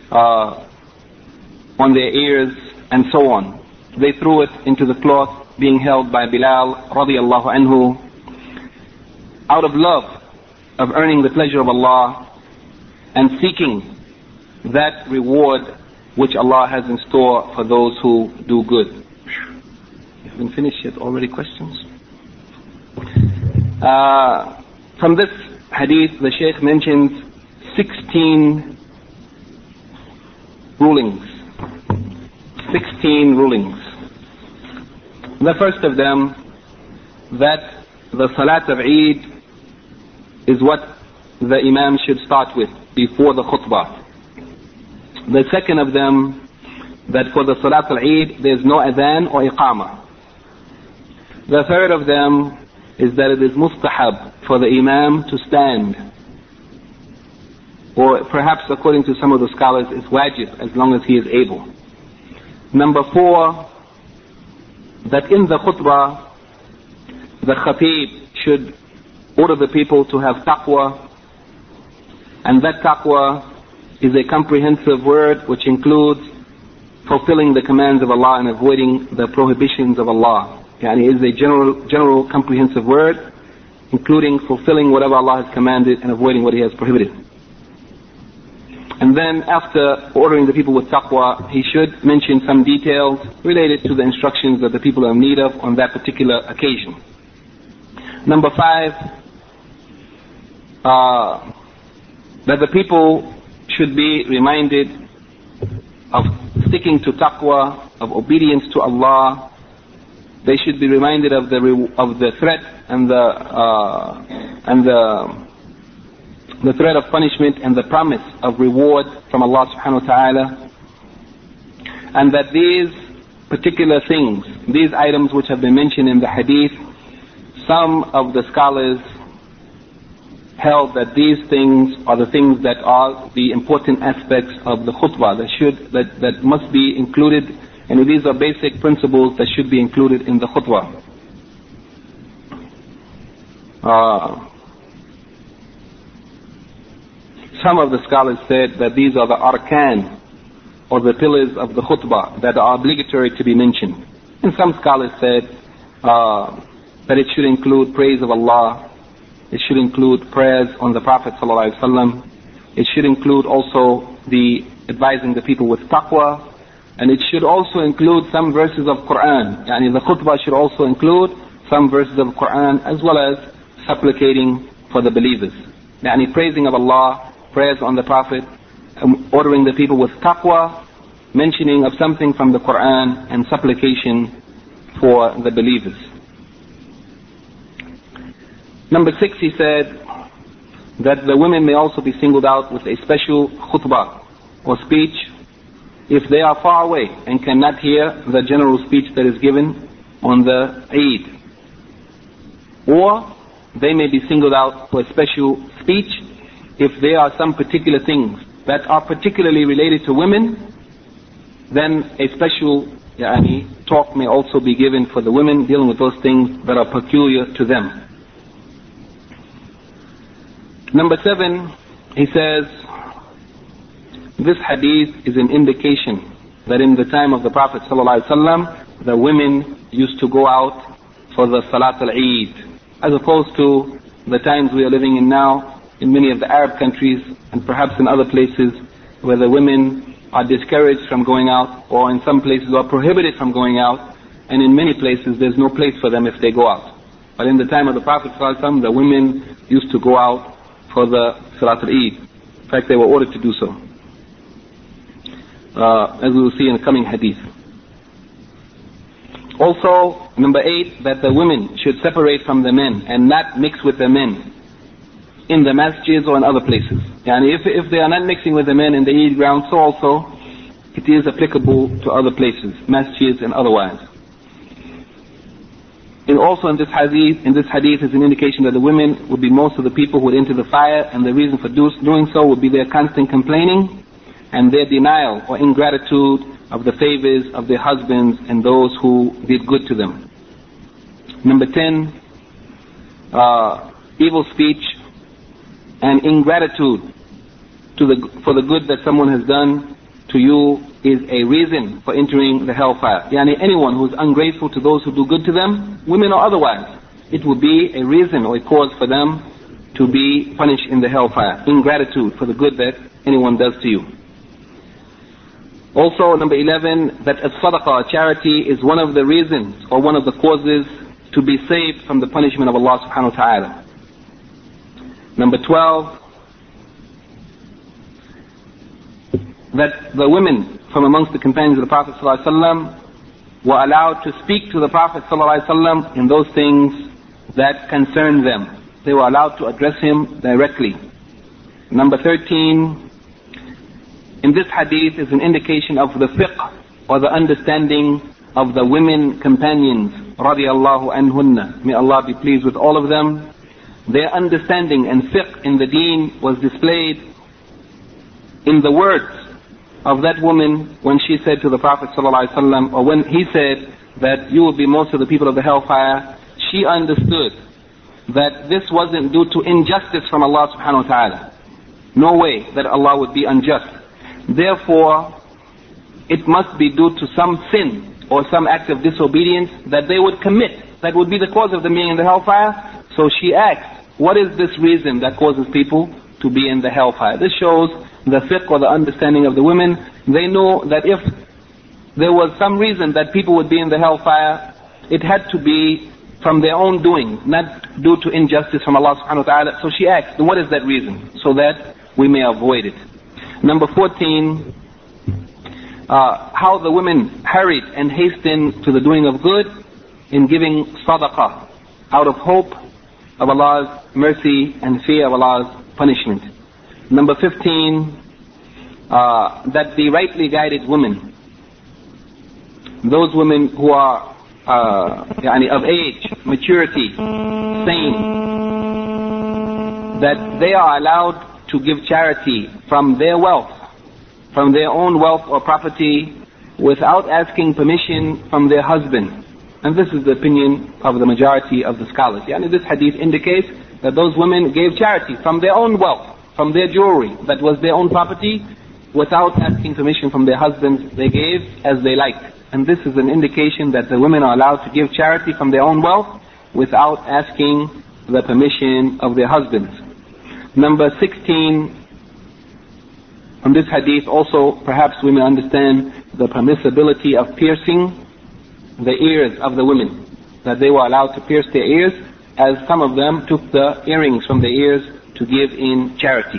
on their ears, and so on. They threw it into the cloth being held by Bilal radiallahu anhu, out of love of earning the pleasure of Allah and seeking that reward which Allah has in store for those who do good. You haven't finished yet, already questions? From this hadith, the Shaykh mentions 16 rulings. 16 rulings. The first of them, that the Salat of Eid is what the Imam should start with before the khutbah. The second of them, that for the Salat al-Eid there is no adhan or iqamah. The third of them is that it is mustahab for the Imam to stand, or perhaps according to some of the scholars it's wajib as long as he is able. Number 4, that in the khutbah the khatib should order the people to have taqwa, and that taqwa is a comprehensive word which includes fulfilling the commands of Allah and avoiding the prohibitions of Allah. It is a general comprehensive word, including fulfilling whatever Allah has commanded and avoiding what He has prohibited. And then after ordering the people with taqwa, he should mention some details related to the instructions that the people are in need of on that particular occasion. Number 5, that the people should be reminded of sticking to taqwa, of obedience to Allah. They should be reminded of the threat and the threat of punishment and the promise of reward from Allah subhanahu wa ta'ala. And that these particular things, these items which have been mentioned in the hadith, some of the scholars held that these things are the things that are the important aspects of the khutbah that must be included, and these are basic principles that should be included in the khutbah. Some of the scholars said that these are the arkan, or the pillars of the khutbah, that are obligatory to be mentioned. And some scholars said that it should include praise of Allah, it should include prayers on the Prophet ﷺ, it should include also the advising the people with taqwa, and it should also include some verses of Quran. Yani the khutbah should also include some verses of Quran, as well as supplicating for the believers. Yani praising of Allah, prayers on the Prophet, ordering the people with taqwa, mentioning of something from the Quran, and supplication for the believers. Number 6, he said that the women may also be singled out with a special khutbah or speech if they are far away and cannot hear the general speech that is given on the Eid. Or they may be singled out for a special speech if there are some particular things that are particularly related to women, then a special talk may also be given for the women dealing with those things that are peculiar to them. Number 7, he says, this hadith is an indication that in the time of the Prophet ﷺ, the women used to go out for the Salat al-Eid, as opposed to the times we are living in now, in many of the Arab countries, and perhaps in other places, where the women are discouraged from going out, or in some places are prohibited from going out, and in many places there's no place for them if they go out. But in the time of the Prophet ﷺ, the women used to go out for the Salat al-Eid. In fact, they were ordered to do so, as we will see in the coming hadith. Also, number 8, that the women should separate from the men and not mix with the men in the masjids or in other places. Yani if they are not mixing with the men in the Eid ground, so also it is applicable to other places, masjids and otherwise. And also in this hadith is an indication that the women would be most of the people who would enter the fire, and the reason for doing so would be their constant complaining and their denial or ingratitude of the favors of their husbands and those who did good to them. Number 10, evil speech and ingratitude for the good that someone has done to you is a reason for entering the hellfire. Yani anyone who is ungrateful to those who do good to them, women or otherwise, it will be a reason or a cause for them to be punished in the hellfire. Ingratitude for the good that anyone does to you. Also, number 11, that as-sadaqah, charity, is one of the reasons or one of the causes to be saved from the punishment of Allah subhanahu wa ta'ala. Number 12, that the women from amongst the companions of the Prophet ﷺ were allowed to speak to the Prophet ﷺ in those things that concern them. They were allowed to address him directly. Number 13, in this hadith is an indication of the fiqh, or the understanding of the women companions, radiyallahu anhunna. May Allah be pleased with all of them. Their understanding and fiqh in the deen was displayed in the words of that woman when she said to the Prophet ﷺ, or when he said that you will be most of the people of the hellfire. She understood that this wasn't due to injustice from Allah subhanahu wa ta'ala. No way that Allah would be unjust. Therefore, it must be due to some sin or some act of disobedience that they would commit that would be the cause of them being in the hellfire. So she asked, what is this reason that causes people to be in the hellfire? This shows the fiqh or the understanding of the women. They know that if there was some reason that people would be in the hellfire, it had to be from their own doing, not due to injustice from Allah subhanahu wa ta'ala. So she asked, what is that reason? So that we may avoid it. Number 14, how the women hurried and hastened to the doing of good in giving sadaqah out of hope of Allah's mercy and fear of Allah's punishment. Number 15, that the rightly guided women, those women who are of age, maturity, sane, that they are allowed to give charity from their wealth, from their own wealth or property, without asking permission from their husband. And this is the opinion of the majority of the scholars. This hadith indicates that those women gave charity from their own wealth, from their jewelry, that was their own property, without asking permission from their husbands. They gave as they liked. And this is an indication that the women are allowed to give charity from their own wealth without asking the permission of their husbands. Number 16, from this hadith also, perhaps we may understand the permissibility of piercing the ears of the women, that they were allowed to pierce their ears, as some of them took the earrings from their ears to give in charity.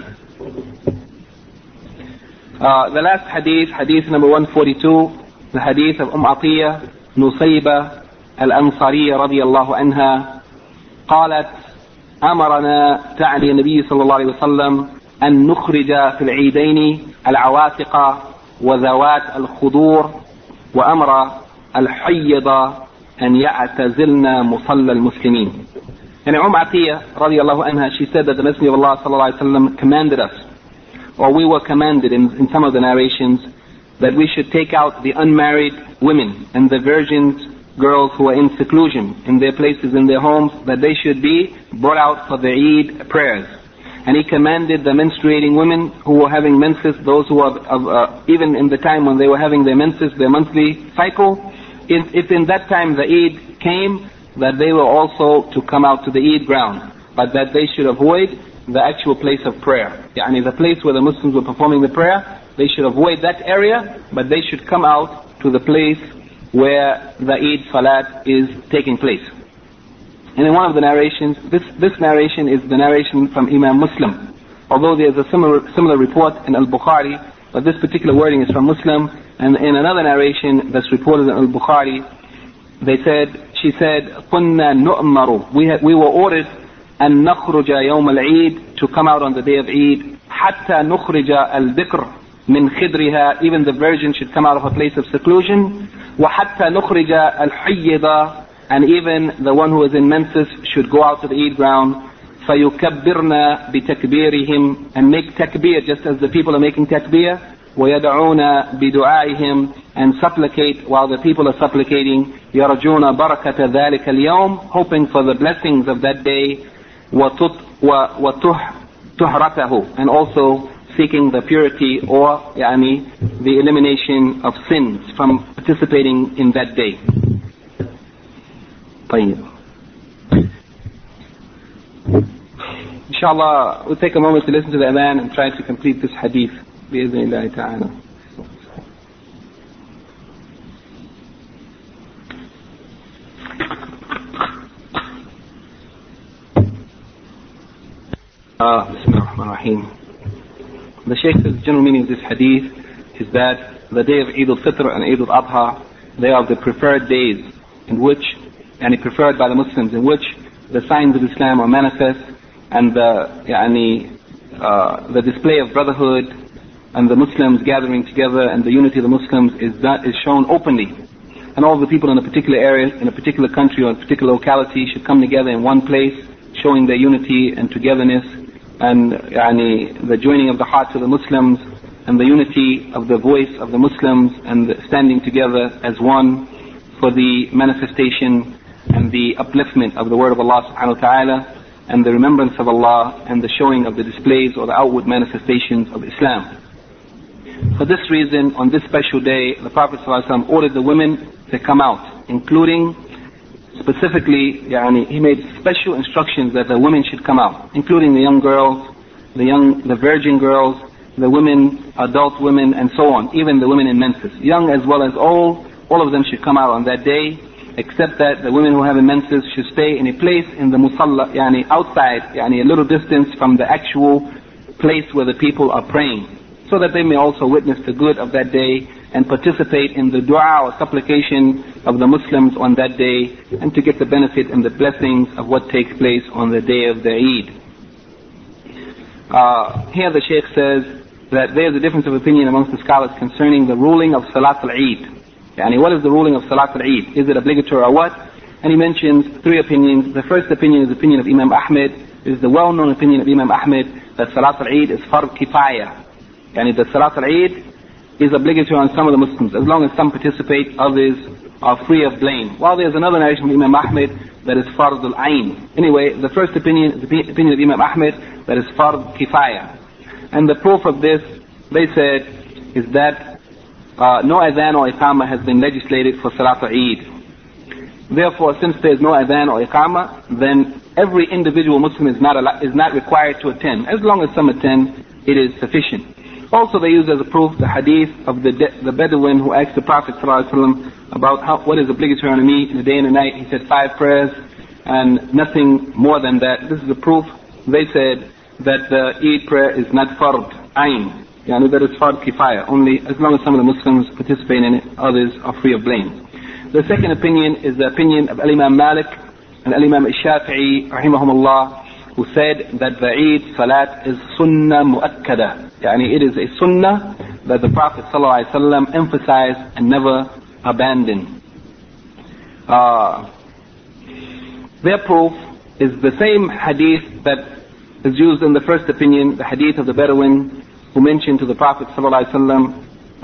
The last hadith, hadith number 142, the hadith of Atiyah Nusayba al-Ansariya radiyallahu anha, قالت أمرنا تعني النبي صلى الله عليه وسلم أن نخرج في العيدين العواتق وذوات الخدور وأمر الحيض أن يعتزلن مصلى المسلمين. And Atiyah radiallahu anha, she said that the Messenger of Allah sallallahu alaihi wasallam commanded us, or we were commanded in some of the narrations, that we should take out the unmarried women and the virgins, girls who are in seclusion in their places, in their homes, that they should be brought out for the Eid prayers. And he commanded the menstruating women who were having menses, those who are even in the time when they were having their menses, their monthly cycle, if in that time the Eid came, that they were also to come out to the Eid ground, but that they should avoid the actual place of prayer. The place where the Muslims were performing the prayer, they should avoid that area, but they should come out to the place where the Eid Salat is taking place. And in one of the narrations, this narration is the narration from Imam Muslim. Although there's a similar report in Al-Bukhari, but this particular wording is from Muslim. And in another narration that's reported in Al-Bukhari, she said, كُنَّا نُؤْمَرُ, we were ordered أن نخرج يوم العيد, to come out on the day of Eid, حتى نخرج البكر من خدرها, even the virgin should come out of a place of seclusion, وحتى نخرج الحيض, and even the one who is in menses should go out to the Eid ground, فيكبرنا بتكبيرهم, and make takbir just as the people are making takbir, ويدعون بدعائهم, and supplicate while the people are supplicating, يرجون بركة ذلك اليوم, hoping for the blessings of that day, وطهرته, and also seeking the purity or the elimination of sins from participating in that day. Inshallah, we'll take a moment to listen to the adhan and try to complete this hadith. بإذن الله تعالى. Bismillahirrahmanirrahim. The Shaykh says the general meaning of this hadith is that the day of Eid al-Fitr and Eid al-Adha, they are the preferred days in which, and preferred by the Muslims, in which the signs of Islam are manifest, and the display of brotherhood and the Muslims gathering together and the unity of the Muslims is shown openly. And all the people in a particular area, in a particular country or a particular locality should come together in one place, showing their unity and togetherness, and the joining of the hearts of the Muslims, and the unity of the voice of the Muslims, and standing together as one for the manifestation and the upliftment of the word of Allah subhanahu wa ta'ala, and the remembrance of Allah, and the showing of the displays or the outward manifestations of Islam. For this reason, on this special day, the Prophet ﷺ ordered the women to come out, including specifically, he made special instructions that the women should come out, including the young girls, the virgin girls, the women, adult women, and so on, even the women in menses, young as well as old, all of them should come out on that day, except that the women who have menses should stay in a place in the musalla, outside, a little distance from the actual place where the people are praying, so that they may also witness the good of that day and participate in the dua or supplication of the Muslims on that day, and to get the benefit and the blessings of what takes place on the day of the Eid. Here the Shaykh says that there is a difference of opinion amongst the scholars concerning the ruling of Salat al-Eid. What is the ruling of Salat al-Eid? Is it obligatory or what? And he mentions three opinions. The first opinion is the opinion of Imam Ahmed. It is the well-known opinion of Imam Ahmed that Salat al-Eid is fard kifaya. That Salat al-Eid is obligatory on some of the Muslims. As long as some participate, others are free of blame. While there's another narration from Imam Ahmed that is fard al-ayn. Anyway, the first opinion is the opinion of Imam Ahmed that is fard kifaya. And the proof of this, they said, is that no adhan or iqamah has been legislated for Salat al-Eid. Therefore, since there is no adhan or iqamah, then every individual Muslim is not required to attend. As long as some attend, it is sufficient. Also, they use as a proof the hadith of the Bedouin who asked the Prophet ﷺ about what is obligatory on me in the day and the night. He said 5 prayers and nothing more than that. This is the proof. They said that the Eid prayer is not fard ayn, that is fard kifaya. Only as long as some of the Muslims participate in it, others are free of blame. The second opinion is the opinion of Imam Malik and Imam Shafi'i rahimahumullah, who said that the Eid Salat is sunnah mu'akkada. It is a sunnah that the Prophet ﷺ emphasized and never abandoned. Their proof is the same hadith that is used in the first opinion, the hadith of the Bedouin who mentioned to the Prophet ﷺ,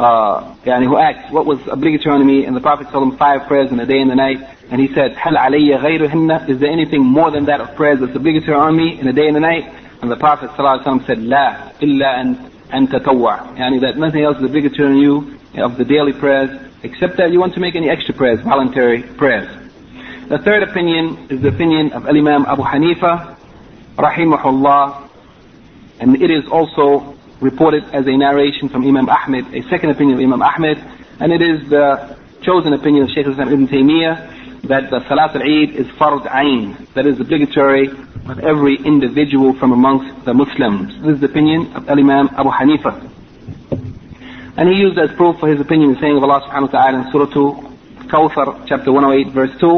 who asked, what was obligatory on me? And the Prophet ﷺ, 5 prayers in the day and the night. And he said, هَلْ عَلَيَّ غَيْرُهِنَّ? Is there anything more than that of prayers that's obligatory on me in the day and the night? And the Prophet ﷺ said, لَا إِلَّا أَن تَطَوَّعْ. That nothing else is obligatory on you of the daily prayers, except that you want to make any extra prayers, voluntary prayers. The third opinion is the opinion of Imam Abu Hanifa, rahimahullah, and it is also reported as a narration from Imam Ahmed, a second opinion of Imam Ahmed, and it is the chosen opinion of Shaykh al-Islam Ibn Taymiyyah that the Salat al-Eid is fard ayn, that is obligatory of every individual from amongst the Muslims. This is the opinion of Imam Abu Hanifa. And he used as proof for his opinion the saying of Allah subhanahu wa ta'ala in Surah Kawthar, chapter 108, verse 2,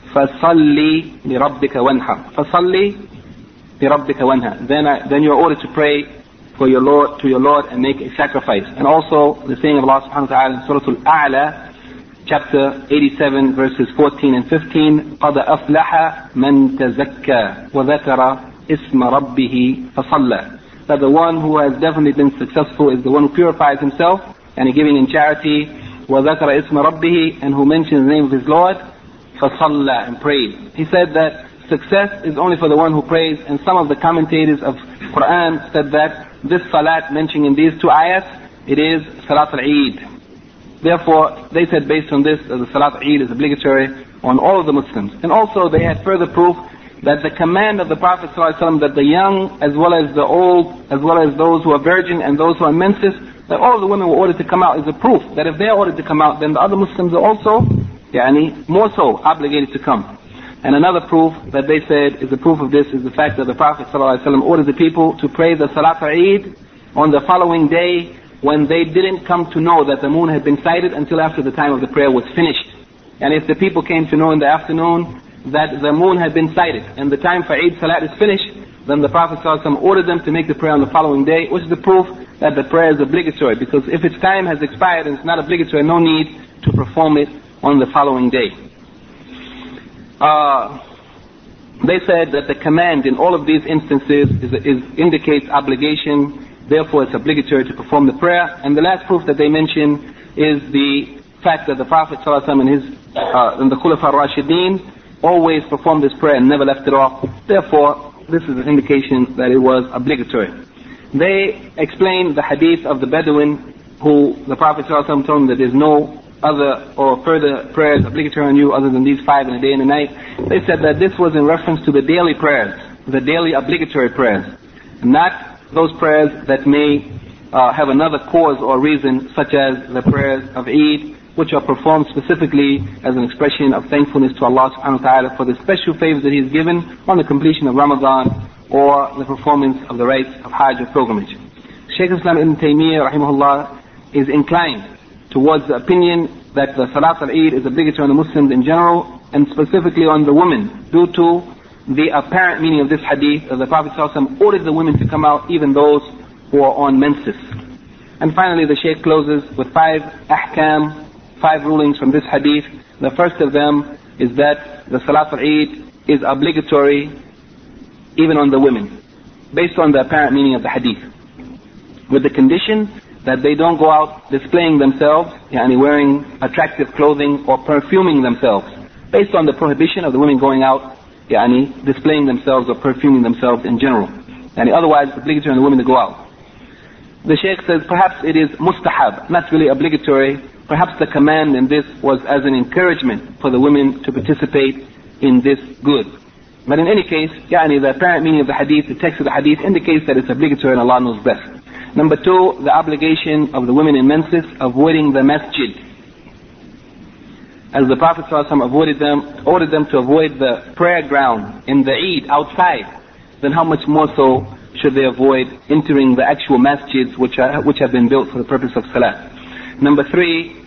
فَصَلِّ لِرَبِّكَ وَانْحَرْ فَصَلِّ لِرَبِّكَ وَانْحَرْ. Then you are ordered to pray for your Lord, to your Lord, and make a sacrifice. And also the saying of Allah subhanahu wa ta'ala in Surah Al-A'la, chapter 87, verses 14 and 15, قَدْ أَفْلَحَ مَنْ تَزَكَّى وَذَكَرَ إِسْمَ رَبِّهِ فَصَلَّى. That the one who has definitely been successful is the one who purifies himself and giving in charity, وَذَكَرَ إِسْمَ رَبِّهِ, and who mentions the name of his Lord, فَصَلَّى, and prays. He said that success is only for the one who prays, and some of the commentators of Quran said that this salat mentioned in these 2 ayats, it is Salat al-Eid. Therefore, they said based on this, the Salat al-Eid is obligatory on all of the Muslims. And also they had further proof that the command of the Prophet ﷺ that the young as well as the old, as well as those who are virgin and those who are menses, that all of the women were ordered to come out, is a proof that if they are ordered to come out, then the other Muslims are also, more so obligated to come. And another proof that they said is the proof of this is the fact that the Prophet ﷺ ordered the people to pray the Salat al-Eid on the following day when they didn't come to know that the moon had been sighted until after the time of the prayer was finished. And if the people came to know in the afternoon that the moon had been sighted and the time for Eid Salat is finished, then the Prophet ﷺ ordered them to make the prayer on the following day, which is the proof that the prayer is obligatory, because if its time has expired and it's not obligatory, no need to perform it on the following day. They said that the command in all of these instances indicates obligation, therefore it's obligatory to perform the prayer. And the last proof that they mention is the fact that the Prophet ﷺ and the Khulafa al-Rashideen always performed this prayer and never left it off. Therefore, this is an indication that it was obligatory. They explained the hadith of the Bedouin who the Prophet ﷺ told them that there's no other or further prayers obligatory on you other than these 5 in the day and the night. They said that this was in reference to the daily prayers, the daily obligatory prayers, not those prayers that may have another cause or reason, such as the prayers of Eid, which are performed specifically as an expression of thankfulness to Allah subhanahu wa ta'ala for the special favors that He has given on the completion of Ramadan or the performance of the rites of Hajj or pilgrimage. Shaykh al-Islam Ibn Taymiyyah rahimahullah is inclined towards the opinion that the Salat al-Eid is obligatory on the Muslims in general and specifically on the women, due to the apparent meaning of this hadith that the Prophet ﷺ ordered the women to come out, even those who are on menses. And finally the Shaykh closes with 5 ahkam, 5 rulings from this hadith. The first of them is that the Salat al-Eid is obligatory even on the women, based on the apparent meaning of the hadith, with the condition that they don't go out displaying themselves, wearing attractive clothing or perfuming themselves, based on the prohibition of the women going out, displaying themselves or perfuming themselves in general. Otherwise, it's obligatory on the women to go out. The Shaykh says perhaps it is mustahab, not really obligatory. Perhaps the command in this was as an encouragement for the women to participate in this good. But in any case, the apparent meaning of the hadith, the text of the hadith indicates that it's obligatory and Allah knows best. Number two, the obligation of the women in menses avoiding the masjid. As the Prophet ﷺ ordered them to avoid the prayer ground in the Eid outside, then how much more so should they avoid entering the actual masjids which have been built for the purpose of salah. Number three,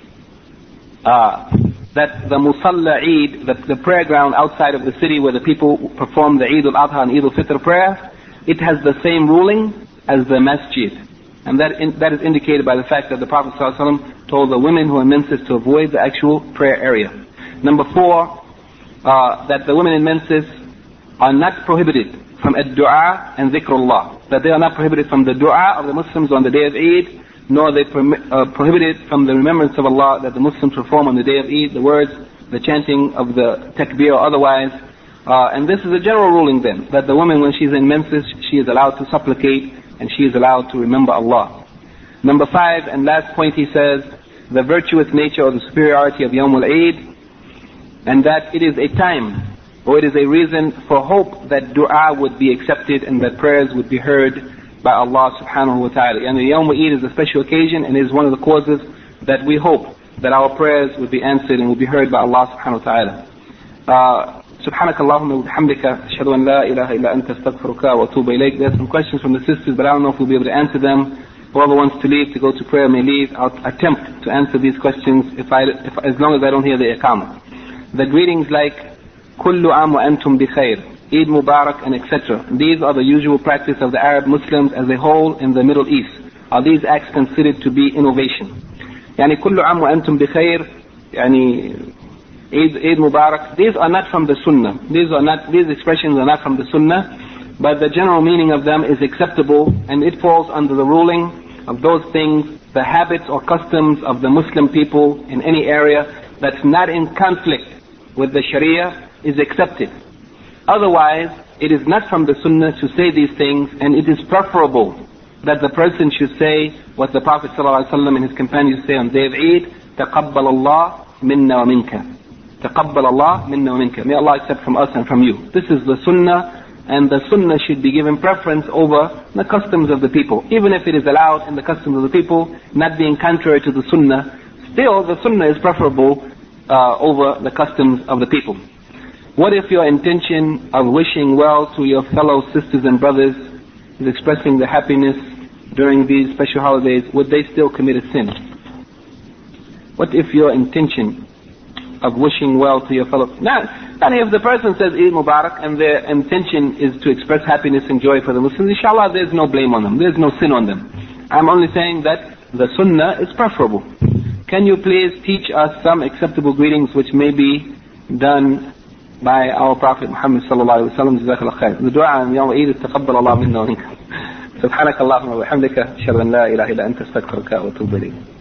that the Musalla Eid, the prayer ground outside of the city where the people perform the Eid al-Adha and Eid al-Fitr prayer, it has the same ruling as the masjid. And that is indicated by the fact that the Prophet ﷺ told the women who are menses to avoid the actual prayer area. Number four, that the women in menses are not prohibited from ad-du'a and dhikrullah. That they are not prohibited from the du'a of the Muslims on the day of Eid, nor are they prohibited from the remembrance of Allah that the Muslims perform on the day of Eid, the words, the chanting of the takbir or otherwise. And this is a general ruling then, that the woman when she's in menses, she is allowed to supplicate and she is allowed to remember Allah. Number five and last point, he says, the virtuous nature or the superiority of Yawm al-Eid, and that it is a time or it is a reason for hope that dua would be accepted and that prayers would be heard by Allah subhanahu wa ta'ala. And the Yawm al-Eid is a special occasion and is one of the causes that we hope that our prayers would be answered and would be heard by Allah subhanahu wa ta'ala. سبحانك اللهم وبحمدك أشهد أن لا إله إلا أنت أستغفرك وأتوب إليك. There are some questions from the sisters, but I don't know if we'll be able to answer them. Whoever wants to leave to go to prayer may leave. I'll attempt to answer these questions if as long as I don't hear the iqamah. The greetings like Kullu am wa antum bi khair, Eid Mubarak, and etc. These are the usual practice of the Arab Muslims as a whole in the Middle East. Are these acts considered to be innovation? Kullu am wa antum bi khair, Eid Mubarak, these are not from the Sunnah. These expressions are not from the Sunnah, but the general meaning of them is acceptable and it falls under the ruling of those things, the habits or customs of the Muslim people in any area that's not in conflict with the Sharia is accepted. Otherwise, it is not from the Sunnah to say these things, and it is preferable that the person should say what the Prophet ﷺ and his companions say on the day of Eid, تَقَبَّلَ اللَّهُ مِنَّا وَمِنْكَ. تَقَبَّلَ اللَّهُ مِنَّا وَمِنْكَ. May Allah accept from us and from you. This is the Sunnah, and the Sunnah should be given preference over the customs of the people. Even if it is allowed in the customs of the people, not being contrary to the Sunnah, still the Sunnah is preferable over the customs of the people. What if your intention of wishing well to your fellow sisters and brothers is expressing the happiness during these special holidays? Would they still commit a sin? What if your intention of wishing well to your fellow... Now, if the person says Eid Mubarak and their intention is to express happiness and joy for the Muslims, inshallah there's no blame on them, there's no sin on them. I'm only saying that the Sunnah is preferable. Can you please teach us some acceptable greetings which may be done by our Prophet Muhammad sallallahu alaihi wasallam? Jazakallah khair. The dua on Yawm Eid is taqabbal Allah minna wa minkum. Subhanakallahumma wa bihamdika ashhadu an la ilaha illa anta astaghfiruka wa atubu ilayk.